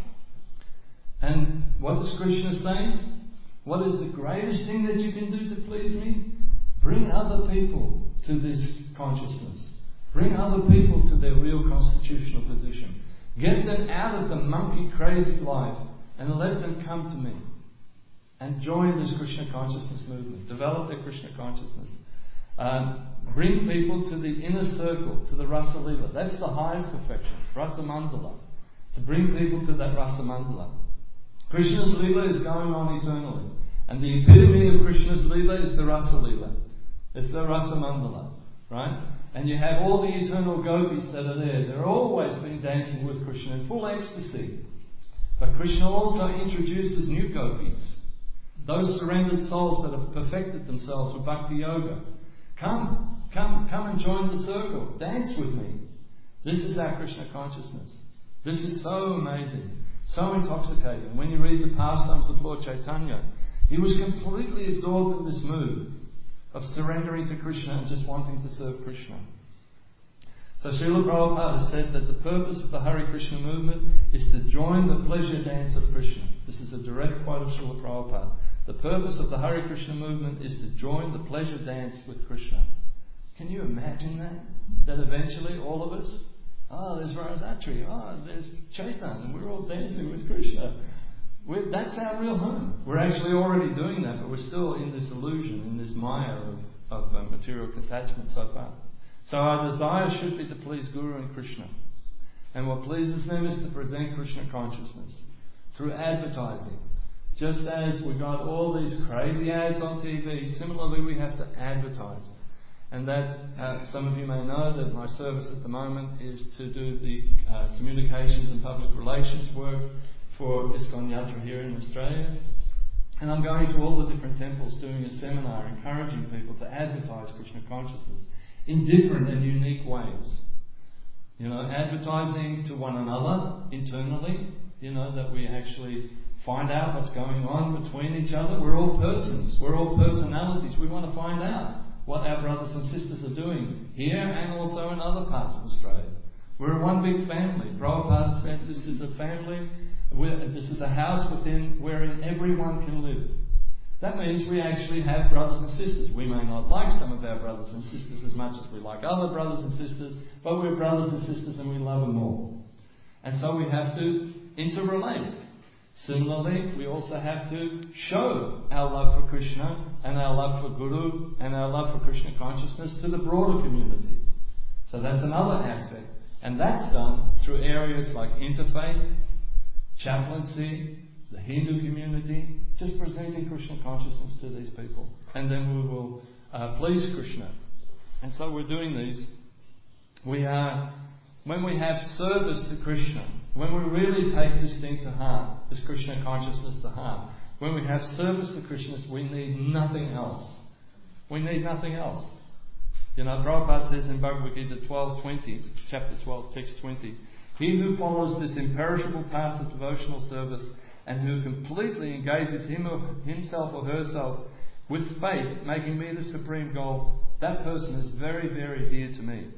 And what is Krishna saying? What is the greatest thing that you can do to please me? Bring other people to this consciousness. Bring other people to their real constitutional position. Get them out of the monkey crazy life and let them come to me and join this Krishna consciousness movement. Develop their Krishna consciousness. Um, bring people to the inner circle, to the Rasa Leela. That's the highest perfection, Rasa Mandala. To bring people to that Rasa Mandala. Krishna's Leela is going on eternally. And the epitome of Krishna's Leela is the Rasa Leela. It's the Rasa Mandala. Right? And you have all the eternal gopis that are there. They're always been dancing with Krishna in full ecstasy. But Krishna also introduces new gopis. Those surrendered souls that have perfected themselves with Bhakti Yoga. Come, come, come and join the circle. Dance with me. This is our Krishna consciousness. This is so amazing. So intoxicating. When you read the pastimes of Lord Chaitanya, he was completely absorbed in this mood of surrendering to Krishna and just wanting to serve Krishna. So Srila Prabhupada has said that the purpose of the Hare Krishna movement is to join the pleasure dance of Krishna. This is a direct quote of Srila Prabhupada. The purpose of the Hare Krishna movement is to join the pleasure dance with Krishna. Can you imagine that? That eventually all of us, oh, there's Radhatri, oh, there's Chaitanya, and we're all dancing with Krishna. We're, that's our real home. We're actually already doing that, but we're still in this illusion, in this maya of, of uh, material attachment so far. So our desire should be to please Guru and Krishna. And what pleases them is to present Krishna consciousness through advertising. Just as we got all these crazy ads on T V, similarly we have to advertise. And that, uh, some of you may know that my service at the moment is to do the uh, communications and public relations work for ISKCON Yatra here in Australia. And I'm going to all the different temples doing a seminar encouraging people to advertise Krishna consciousness in different and unique ways. You know, advertising to one another internally, you know, that we actually find out what's going on between each other. We're all persons. We're all personalities. We want to find out what our brothers and sisters are doing here and also in other parts of Australia. We're one big family. Prabhupada said this is a family, this is a house within wherein everyone can live. That means we actually have brothers and sisters. We may not like some of our brothers and sisters as much as we like other brothers and sisters, but we're brothers and sisters and we love them all. And so we have to interrelate. Similarly, we also have to show our love for Krishna and our love for Guru and our love for Krishna consciousness to the broader community. So that's another aspect. And that's done through areas like interfaith, chaplaincy, the Hindu community, just presenting Krishna consciousness to these people. And then we will uh, please Krishna. And so we're doing these. We are, when we have service to Krishna, when we really take this thing to heart, this Krishna consciousness to heart, when we have service to Krishna, we need nothing else. We need nothing else. You know, Prabhupada says in Bhagavad Gita twelve twenty, chapter twelve, text twenty, he who follows this imperishable path of devotional service and who completely engages him or himself or herself with faith, making me the supreme goal, that person is very, very dear to me.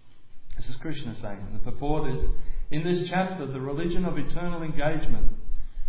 This is Krishna saying. And the purport is, in this chapter, the religion of eternal engagement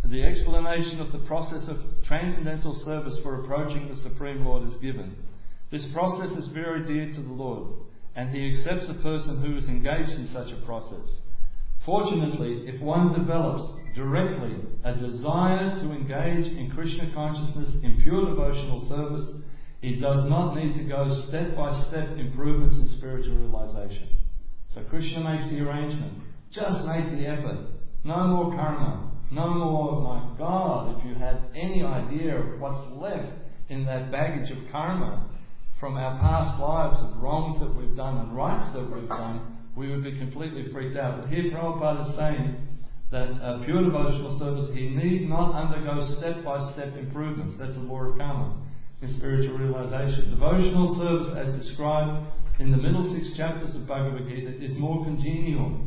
the explanation of the process of transcendental service for approaching the Supreme Lord is given. This process is very dear to the Lord, and He accepts a person who is engaged in such a process. Fortunately, if one develops directly a desire to engage in Krishna consciousness in pure devotional service, he does not need to go step-by-step improvements in spiritual realization. So Krishna makes the arrangement. Just make the effort. No more karma. No more, my God, if you had any idea of what's left in that baggage of karma from our past lives of wrongs that we've done and rights that we've done, we would be completely freaked out. But here Prabhupada is saying that uh, pure devotional service, he need not undergo step-by-step improvements. That's the law of karma in spiritual realization. Devotional service, as described in the middle six chapters of Bhagavad Gita, is more congenial.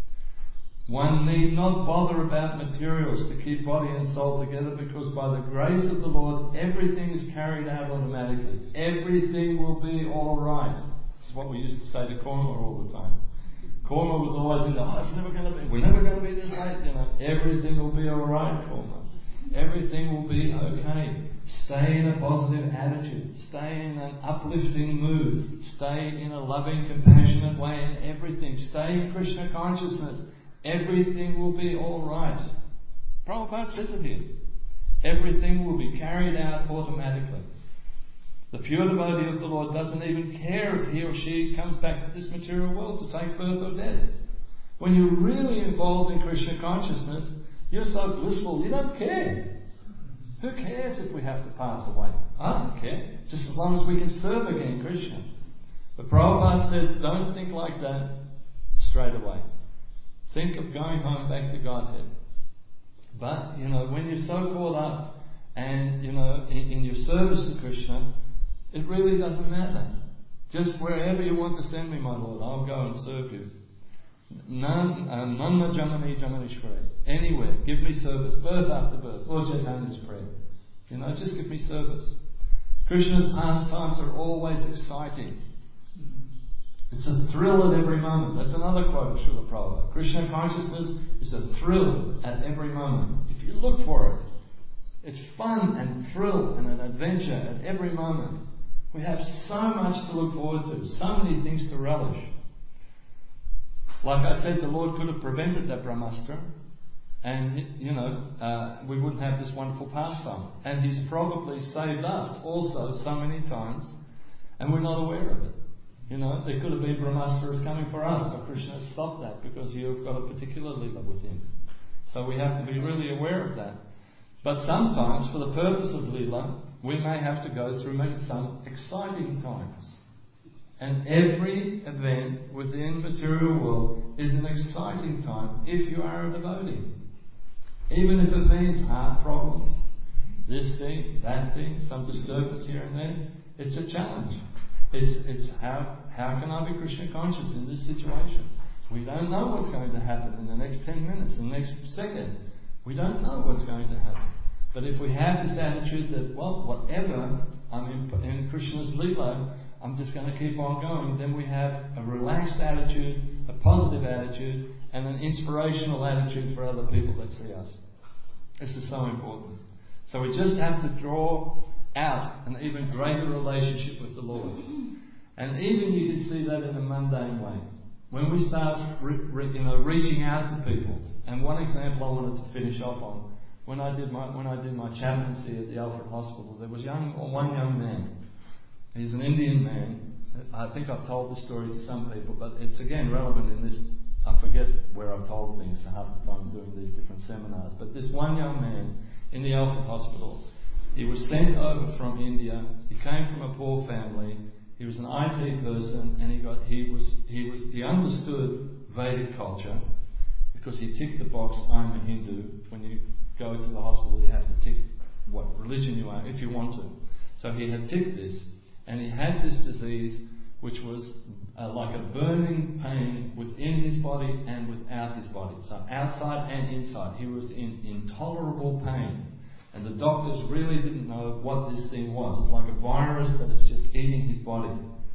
One need not bother about materials to keep body and soul together, because by the grace of the Lord, everything is carried out automatically. Everything will be all right. This is what we used to say to Korma all the time. Korma was always in the, oh, it's never going to be, we're never going to be this late, you know. Everything will be all right, Korma. Everything will be okay. Stay in a positive attitude. Stay in an uplifting mood. Stay in a loving, compassionate way in everything. Stay in Krishna consciousness. Everything will be all right. Prabhupada says it here. Everything will be carried out automatically. The pure devotee of the Lord doesn't even care if he or she comes back to this material world to take birth or death. When you're really involved in Krishna consciousness, you're so blissful, you don't care. Who cares if we have to pass away? I don't care. Just as long as we can serve again Krishna. But Prabhupada said, don't think like that straight away. Think of going home back to Godhead. But, you know, when you're so caught up and, you know, in, in your service to Krishna, it really doesn't matter. Just wherever you want to send me, my Lord, I'll go and serve you. Nanma Jamani Jamanishwari. Anywhere. Give me service. Birth after birth. Lord Chaitanya's prayer. You know, just give me service. Krishna's pastimes are always exciting. It's a thrill at every moment. That's another quote of Srila Prabhupada. Krishna consciousness is a thrill at every moment. If you look for it, it's fun and thrill and an adventure at every moment. We have so much to look forward to, so many things to relish. Like I said, the Lord could have prevented that Brahmastra, and, you know, uh, we wouldn't have this wonderful pastime. And He's probably saved us also so many times, and we're not aware of it. You know, there could have been Brahmastras coming for us, but Krishna has stopped that because you've got a particular lila with Him. So we have to be really aware of that. But sometimes, for the purpose of lila, we may have to go through some exciting times. And every event within material world is an exciting time if you are a devotee. Even if it means heart problems, this thing, that thing, some disturbance here and there, it's a challenge. It's it's how how can I be Krishna conscious in this situation? We don't know what's going to happen in the next ten minutes, in the next second. We don't know what's going to happen. But if we have this attitude that, well, whatever, I'm in, in Krishna's Leela, I'm just going to keep on going, then we have a relaxed attitude, a positive attitude, and an inspirational attitude for other people that see us. This is so important. So we just have to draw out an even greater relationship with the Lord. And even you can see that in a mundane way. When we start re, re, you know, reaching out to people, and one example I wanted to finish off on, when I did my when I did my chaplaincy at the Alfred Hospital, there was young one young man. He's an Indian man. I think I've told this story to some people, but it's again relevant in this. I forget where I've told things half the time doing these different seminars. But this one young man in the Alfred Hospital, he was sent over from India. He came from a poor family. He was an I T person, and he got he was he was he understood Vedic culture because he ticked the box, I'm a Hindu. When you go to the hospital, you have to tick what religion you are if you want to. So he had ticked this, and he had this disease which was uh, like a burning pain within his body and without his body. So outside and inside, he was in intolerable pain. And the doctors really didn't know what this thing was. It's like a virus that is just eating his body.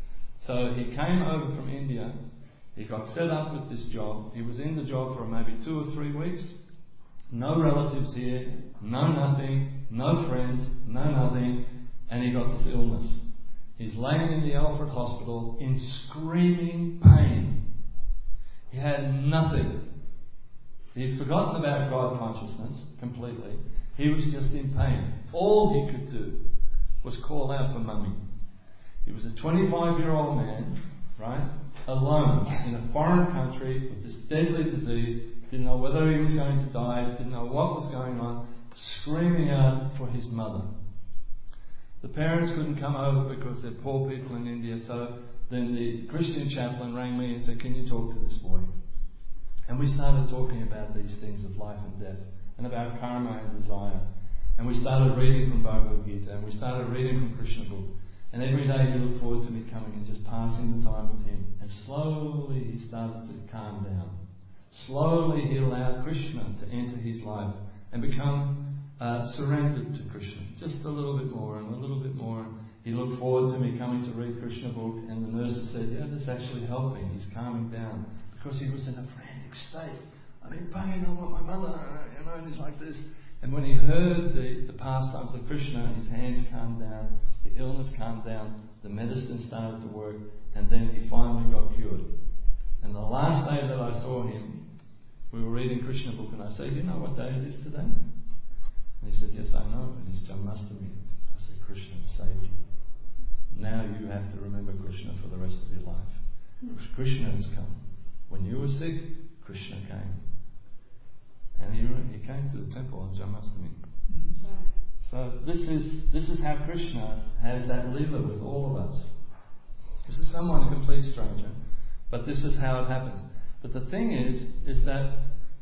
So he came over from India. He got set up with this job. He was in the job for maybe two or three weeks. No relatives here, no nothing, no friends, no nothing, and he got this illness. He's laying in the Alfred Hospital in screaming pain. He had nothing. He'd forgotten about God consciousness completely. He was just in pain. All he could do was call out for Mummy. He was a twenty-five-year-old man, right, alone in a foreign country with this deadly disease, didn't know whether he was going to die, didn't know what was going on, screaming out for his mother. The parents couldn't come over because they're poor people in India, so then the Christian chaplain rang me and said, "Can you talk to this boy?" And we started talking about these things of life and death, and about karma and desire. And we started reading from Bhagavad Gita, and we started reading from Krishna book. And every day he looked forward to me coming and just passing the time with him. And slowly he started to calm down. Slowly he allowed Krishna to enter his life and become uh, surrendered to Krishna. Just a little bit more and a little bit more. He looked forward to me coming to read Krishna book, and the nurses said, "Yeah, this is actually helping. He's calming down." Because he was in a frantic state. I'm in pain, I want my mother, you know, and he's like this. And when he heard the, the pastimes of Krishna, his hands calmed down, the illness calmed down, the medicine started to work, and then he finally got cured. And the last day that I saw him, we were reading Krishna book, and I said, "You know what day it is today?" And he said, "Yes, I know, it is Janmashtami." I said, "Krishna saved you. Now you have to remember Krishna for the rest of your life. Krishna has come. When you were sick, Krishna came." And he, he came to the temple on Janmashtami. So this is this is how Krishna has that lila with all of us. This is someone, a complete stranger, but this is how it happens. But the thing is, is that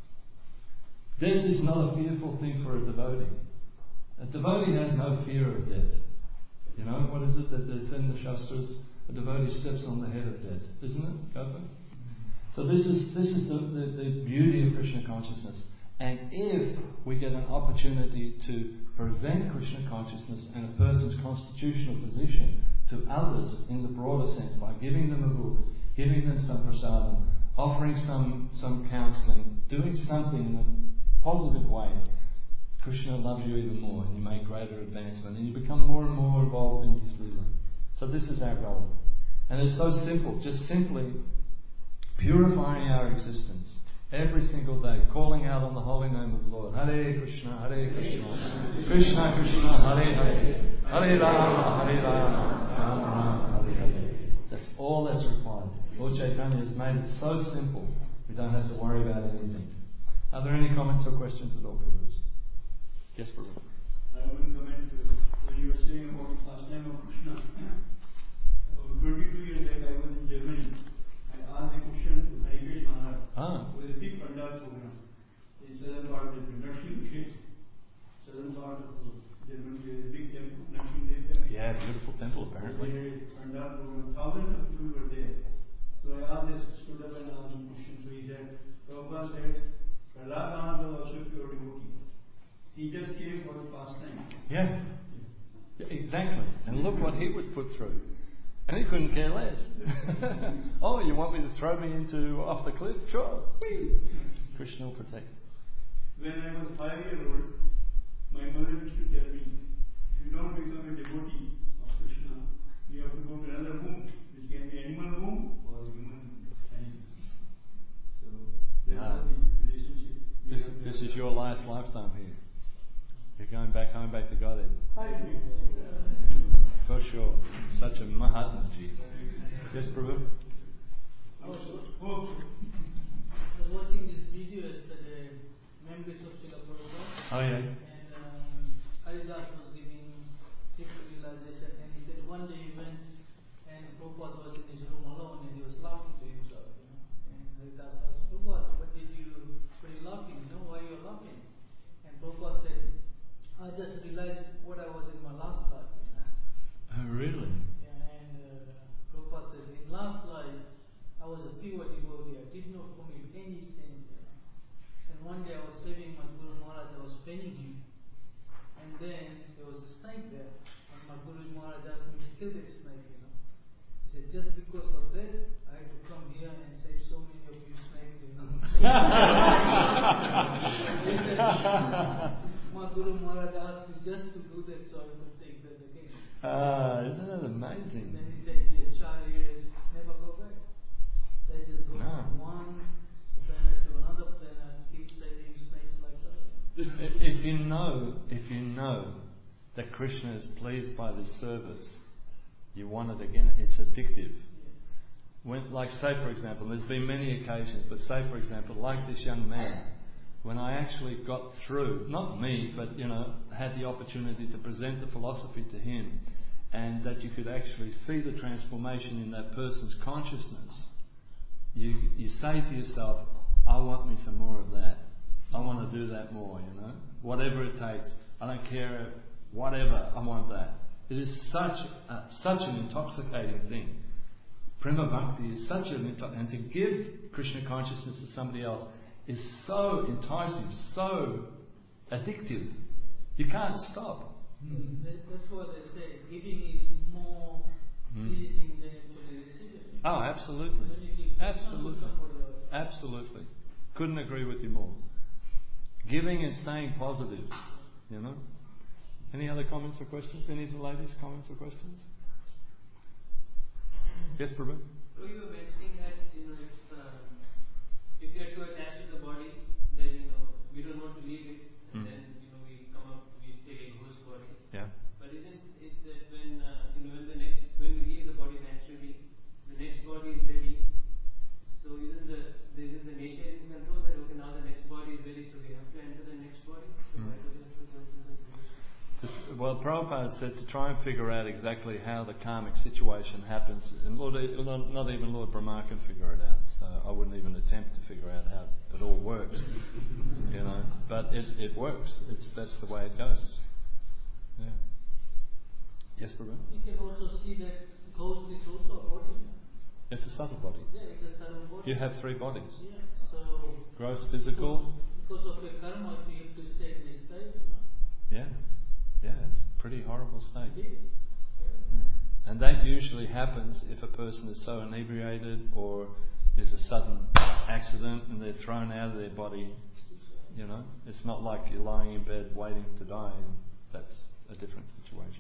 death is not a fearful thing for a devotee. A devotee has no fear of death. You know, what is it that they say in the Shastras? A devotee steps on the head of death, isn't it, Gopal? So this is this is the, the, the beauty of Krishna consciousness. And if we get an opportunity to present Krishna consciousness and a person's constitutional position to others in the broader sense by giving them a book, giving them some prasadam, offering some, some counselling, doing something in a positive way, Krishna loves you even more and you make greater advancement and you become more and more involved in his lila. So this is our goal. And it's so simple, just simply purifying our existence every single day, calling out on the holy name of the Lord. Hare Krishna, Hare Krishna, Krishna Krishna, Hare Hare, Hare Rama, Hare Rama, Rama Rama, Hare Hare. That's all that's required. Lord Chaitanya has made it so simple, we don't have to worry about anything. Are there any comments or questions at all, Prabhu? Yes, Prabhu. I have one comment. When you were saying about pastime of Krishna, about twenty-two years back I was in Germany. I asked a question to Harikesh Maharaj. Ah. With a big pandal program. In southern part of the Nursing State, southern part of Germany, there is a big temple, Nursing Dev temple. Yeah, beautiful temple apparently. So there pandal program, thousands of people were there. So I asked this, stood up and asked him question. So he said, Prabhupada said, Prahlad Maharaj was also a pure devotee. He just came for the pastime. Yeah. Yeah, exactly. And look what he was put through. And he couldn't care less. Oh, you want me to throw me into off the cliff? Sure. Whee! Krishna will protect. When I was five years old, my mother used to tell me, if you don't become a devotee of Krishna, you have to go to another womb, which can be animal womb or human animal. So that's Ah. the relationship. This, this is your last lifetime here. You're going back home, back to Godhead. For sure. Such a Mahatma Ji. Yes, Prabhu? I was, I was watching this video yesterday, members of Srila Prabhupada. Oh, yeah. And um, Haridas was giving deep realization, and he said one day he went and Prabhupada was in his room alone and he was laughing to himself, you know. And Haridas asked, Prabhupada, what did you, were you laughing? You know, why you are laughing? And Prabhupada said, I just realized what I was in my last life, you know. Oh, really? Yeah, and uh, Prabhupada says, in last life, I was a pure devotee. I did not commit any sins, you know. And one day I was saving my Guru Maharaj, I was penning him. And then there was a snake there. And my Guru Maharaj asked me to kill that snake, you know. He said, just because of that, I had to come here and save so many of you snakes, you know. He said, My Guru Maharaj asked me just to do that so I could take that again. Ah, isn't that amazing? And then he said the acharya years never go back. They just go No. from one planet to another planet, keep saving snakes like that. If if you know, if you know that Krishna is pleased by this service, you want it again. It's addictive. When, like say for example, there's been many occasions, but say for example, like this young man, when I actually got through, not me, but you know, had the opportunity to present the philosophy to him, and that you could actually see the transformation in that person's consciousness. You you say to yourself, I want me some more of that. I want to do that more, you know. Whatever it takes. I don't care, whatever, I want that. It is such a, such an intoxicating thing. Prema Bhakti is such an intoxicating, and to give Krishna consciousness to somebody else is so enticing, so addictive. You can't stop. Mm. That's what they say. Giving is more mm. pleasing than actually receiving. Oh, absolutely. Absolutely. Absolutely. Couldn't agree with you more. Giving and staying positive, you know. Any other comments or questions? Any of the ladies' comments or questions? Yes, Prabhu? So you were mentioning that, you know, if, um, if you are too attached to the body, then, you know, we don't want to leave it, and mm. then, you know, we come up, we take a ghost body. Yeah. But isn't it that when, uh, you know, when the next, when we leave the body naturally, the next body is ready, so isn't the, isn't the nature in control that, okay, now the next body is ready, so we have to enter the next body? So mm. why do we have to go to the To, well, Prabhupada said to try and figure out exactly how the karmic situation happens, and Lord, not, not even Lord Brahma can figure it out. So I wouldn't even attempt to figure out how it all works, you know. But it, it works. It's that's the way it goes. Yeah. Yes, Prabhupada? You can also see that ghost is also a body. It's a subtle body. Yeah, it's a subtle body. You have three bodies. Yeah. So gross physical. Because, because of your karma, you have to stay in this state. You know? Yeah. Yeah, it's a pretty horrible state. It is. Yeah. And that usually happens if a person is so inebriated or there's a sudden accident and they're thrown out of their body. You know, it's not like you're lying in bed waiting to die. That's a different situation.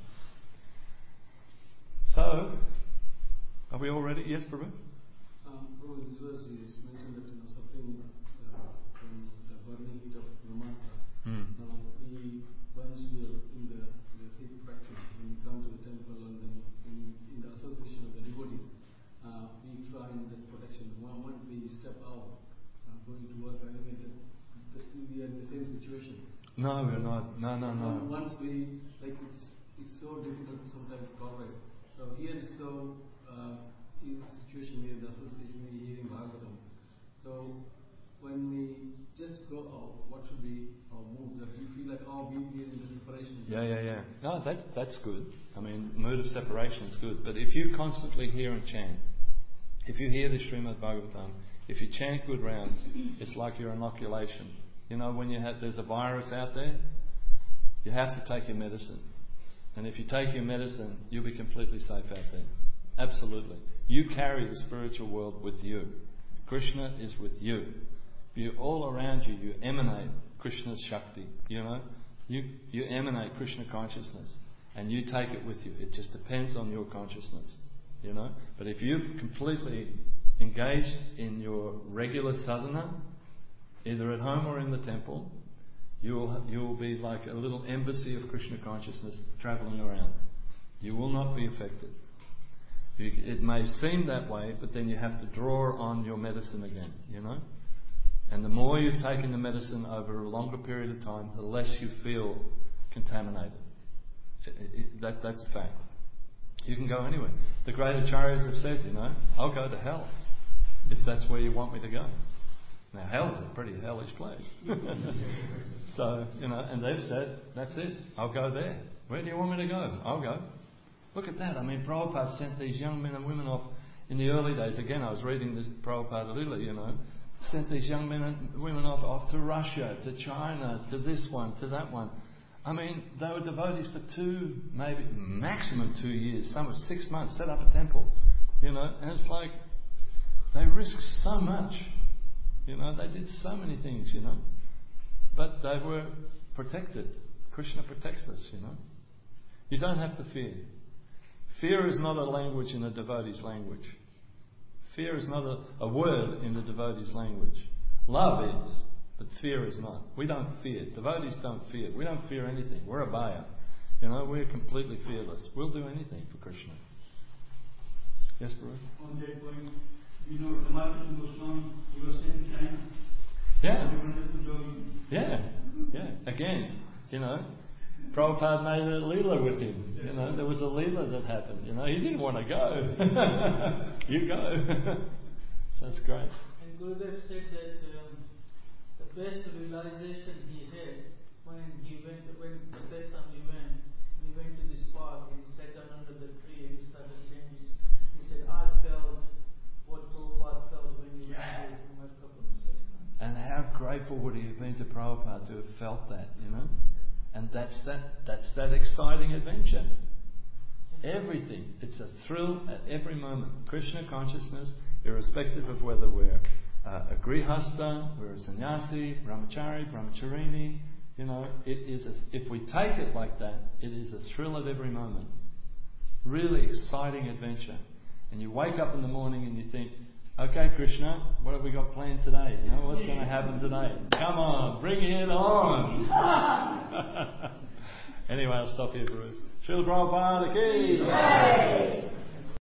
So, are we all ready? Yes, Prabhu? Um, Prabhu, this verse is mentioned that, you know, suffering uh, from the burning heat of Brahmastra. Hmm. Now, we once we are in the, the sacred practice, when we come to the temple and then in, in the association of the devotees, uh, we find that protection. One month we step out, uh, going to work, I think that, that we are in the same situation. No, we're not. No, no, no. Once we, like, it's it's so difficult sometimes to tolerate. So here is so, uh, is the situation where the association, we hearing Bhagavatam. So when we just go out, what should be our mood? That we feel like, oh, we we are in the separation. Yeah, yeah, yeah. No, that, that's good. I mean, mood of separation is good. But if you constantly hear and chant, if you hear the Srimad Bhagavatam, if you chant good rounds, it's like your inoculation. You know, when you have, there's a virus out there, you have to take your medicine. And if you take your medicine, you'll be completely safe out there. Absolutely. You carry the spiritual world with you. Krishna is with you. You all around you, you emanate Krishna's Shakti, you know. You you emanate Krishna consciousness and you take it with you. It just depends on your consciousness, you know. But if you've completely engaged in your regular sadhana, either at home or in the temple, you'll you'll be like a little embassy of Krishna consciousness travelling around. You will not be affected. You, it may seem that way, but then you have to draw on your medicine again, you know. And the more you've taken the medicine over a longer period of time, the less you feel contaminated. It, it, that, that's a fact. You can go anywhere. The great acharyas have said, you know, I'll go to hell if that's where you want me to go. Now, hell's a pretty hellish place. So, you know, and they've said, that's it, I'll go there. Where do you want me to go? I'll go. Look at that. I mean, Prabhupada sent these young men and women off in the early days. Again, I was reading this Prabhupada Lila, you know. Sent these young men and women off, off to Russia, to China, to this one, to that one. I mean, they were devotees for two, maybe maximum two years. Some were six months, set up a temple, you know. And it's like, they risked so much, you know. They did so many things, you know. but they were protected. Krishna protects us, you know. You don't have to fear. Fear is not a language in a devotee's language. Fear is not a, a word in the devotee's language. Love is, but fear is not. We don't fear. Devotees don't fear. We don't fear anything. We're a bhaya. You know, we're completely fearless. We'll do anything for Krishna. Yes, Baruch? On that point, you know, Tamal Krishna Goswami, he was sent to China. Yeah. He wanted to join. Yeah. Yeah. Again, you know, Prabhupada made a leela with him. You know, there was a leela that happened. You know, he didn't want to go. You go. So that's great. And Gurudev said that um, the best realization he had when he went, when the first time he went, he went to this park and sat down under the tree and he started chanting. He said, I felt what Prabhupada felt when he Yeah. went to Umat Kapil the first time. And how grateful would he have been to Prabhupada to have felt that, you know? And that's that, that's that exciting adventure. Everything. It's a thrill at every moment. Krishna consciousness, irrespective of whether we're uh, a grihasta, we're a sannyasi, brahmachari, brahmacharini, you know, it is a, if we take it like that, it is a thrill at every moment. Really exciting adventure. And you wake up in the morning and you think, okay, Krishna, what have we got planned today? You know, what's going to happen today? Come on, bring it on. Anyway, I'll stop here, Bruce. Srila Prabhupada ki jai.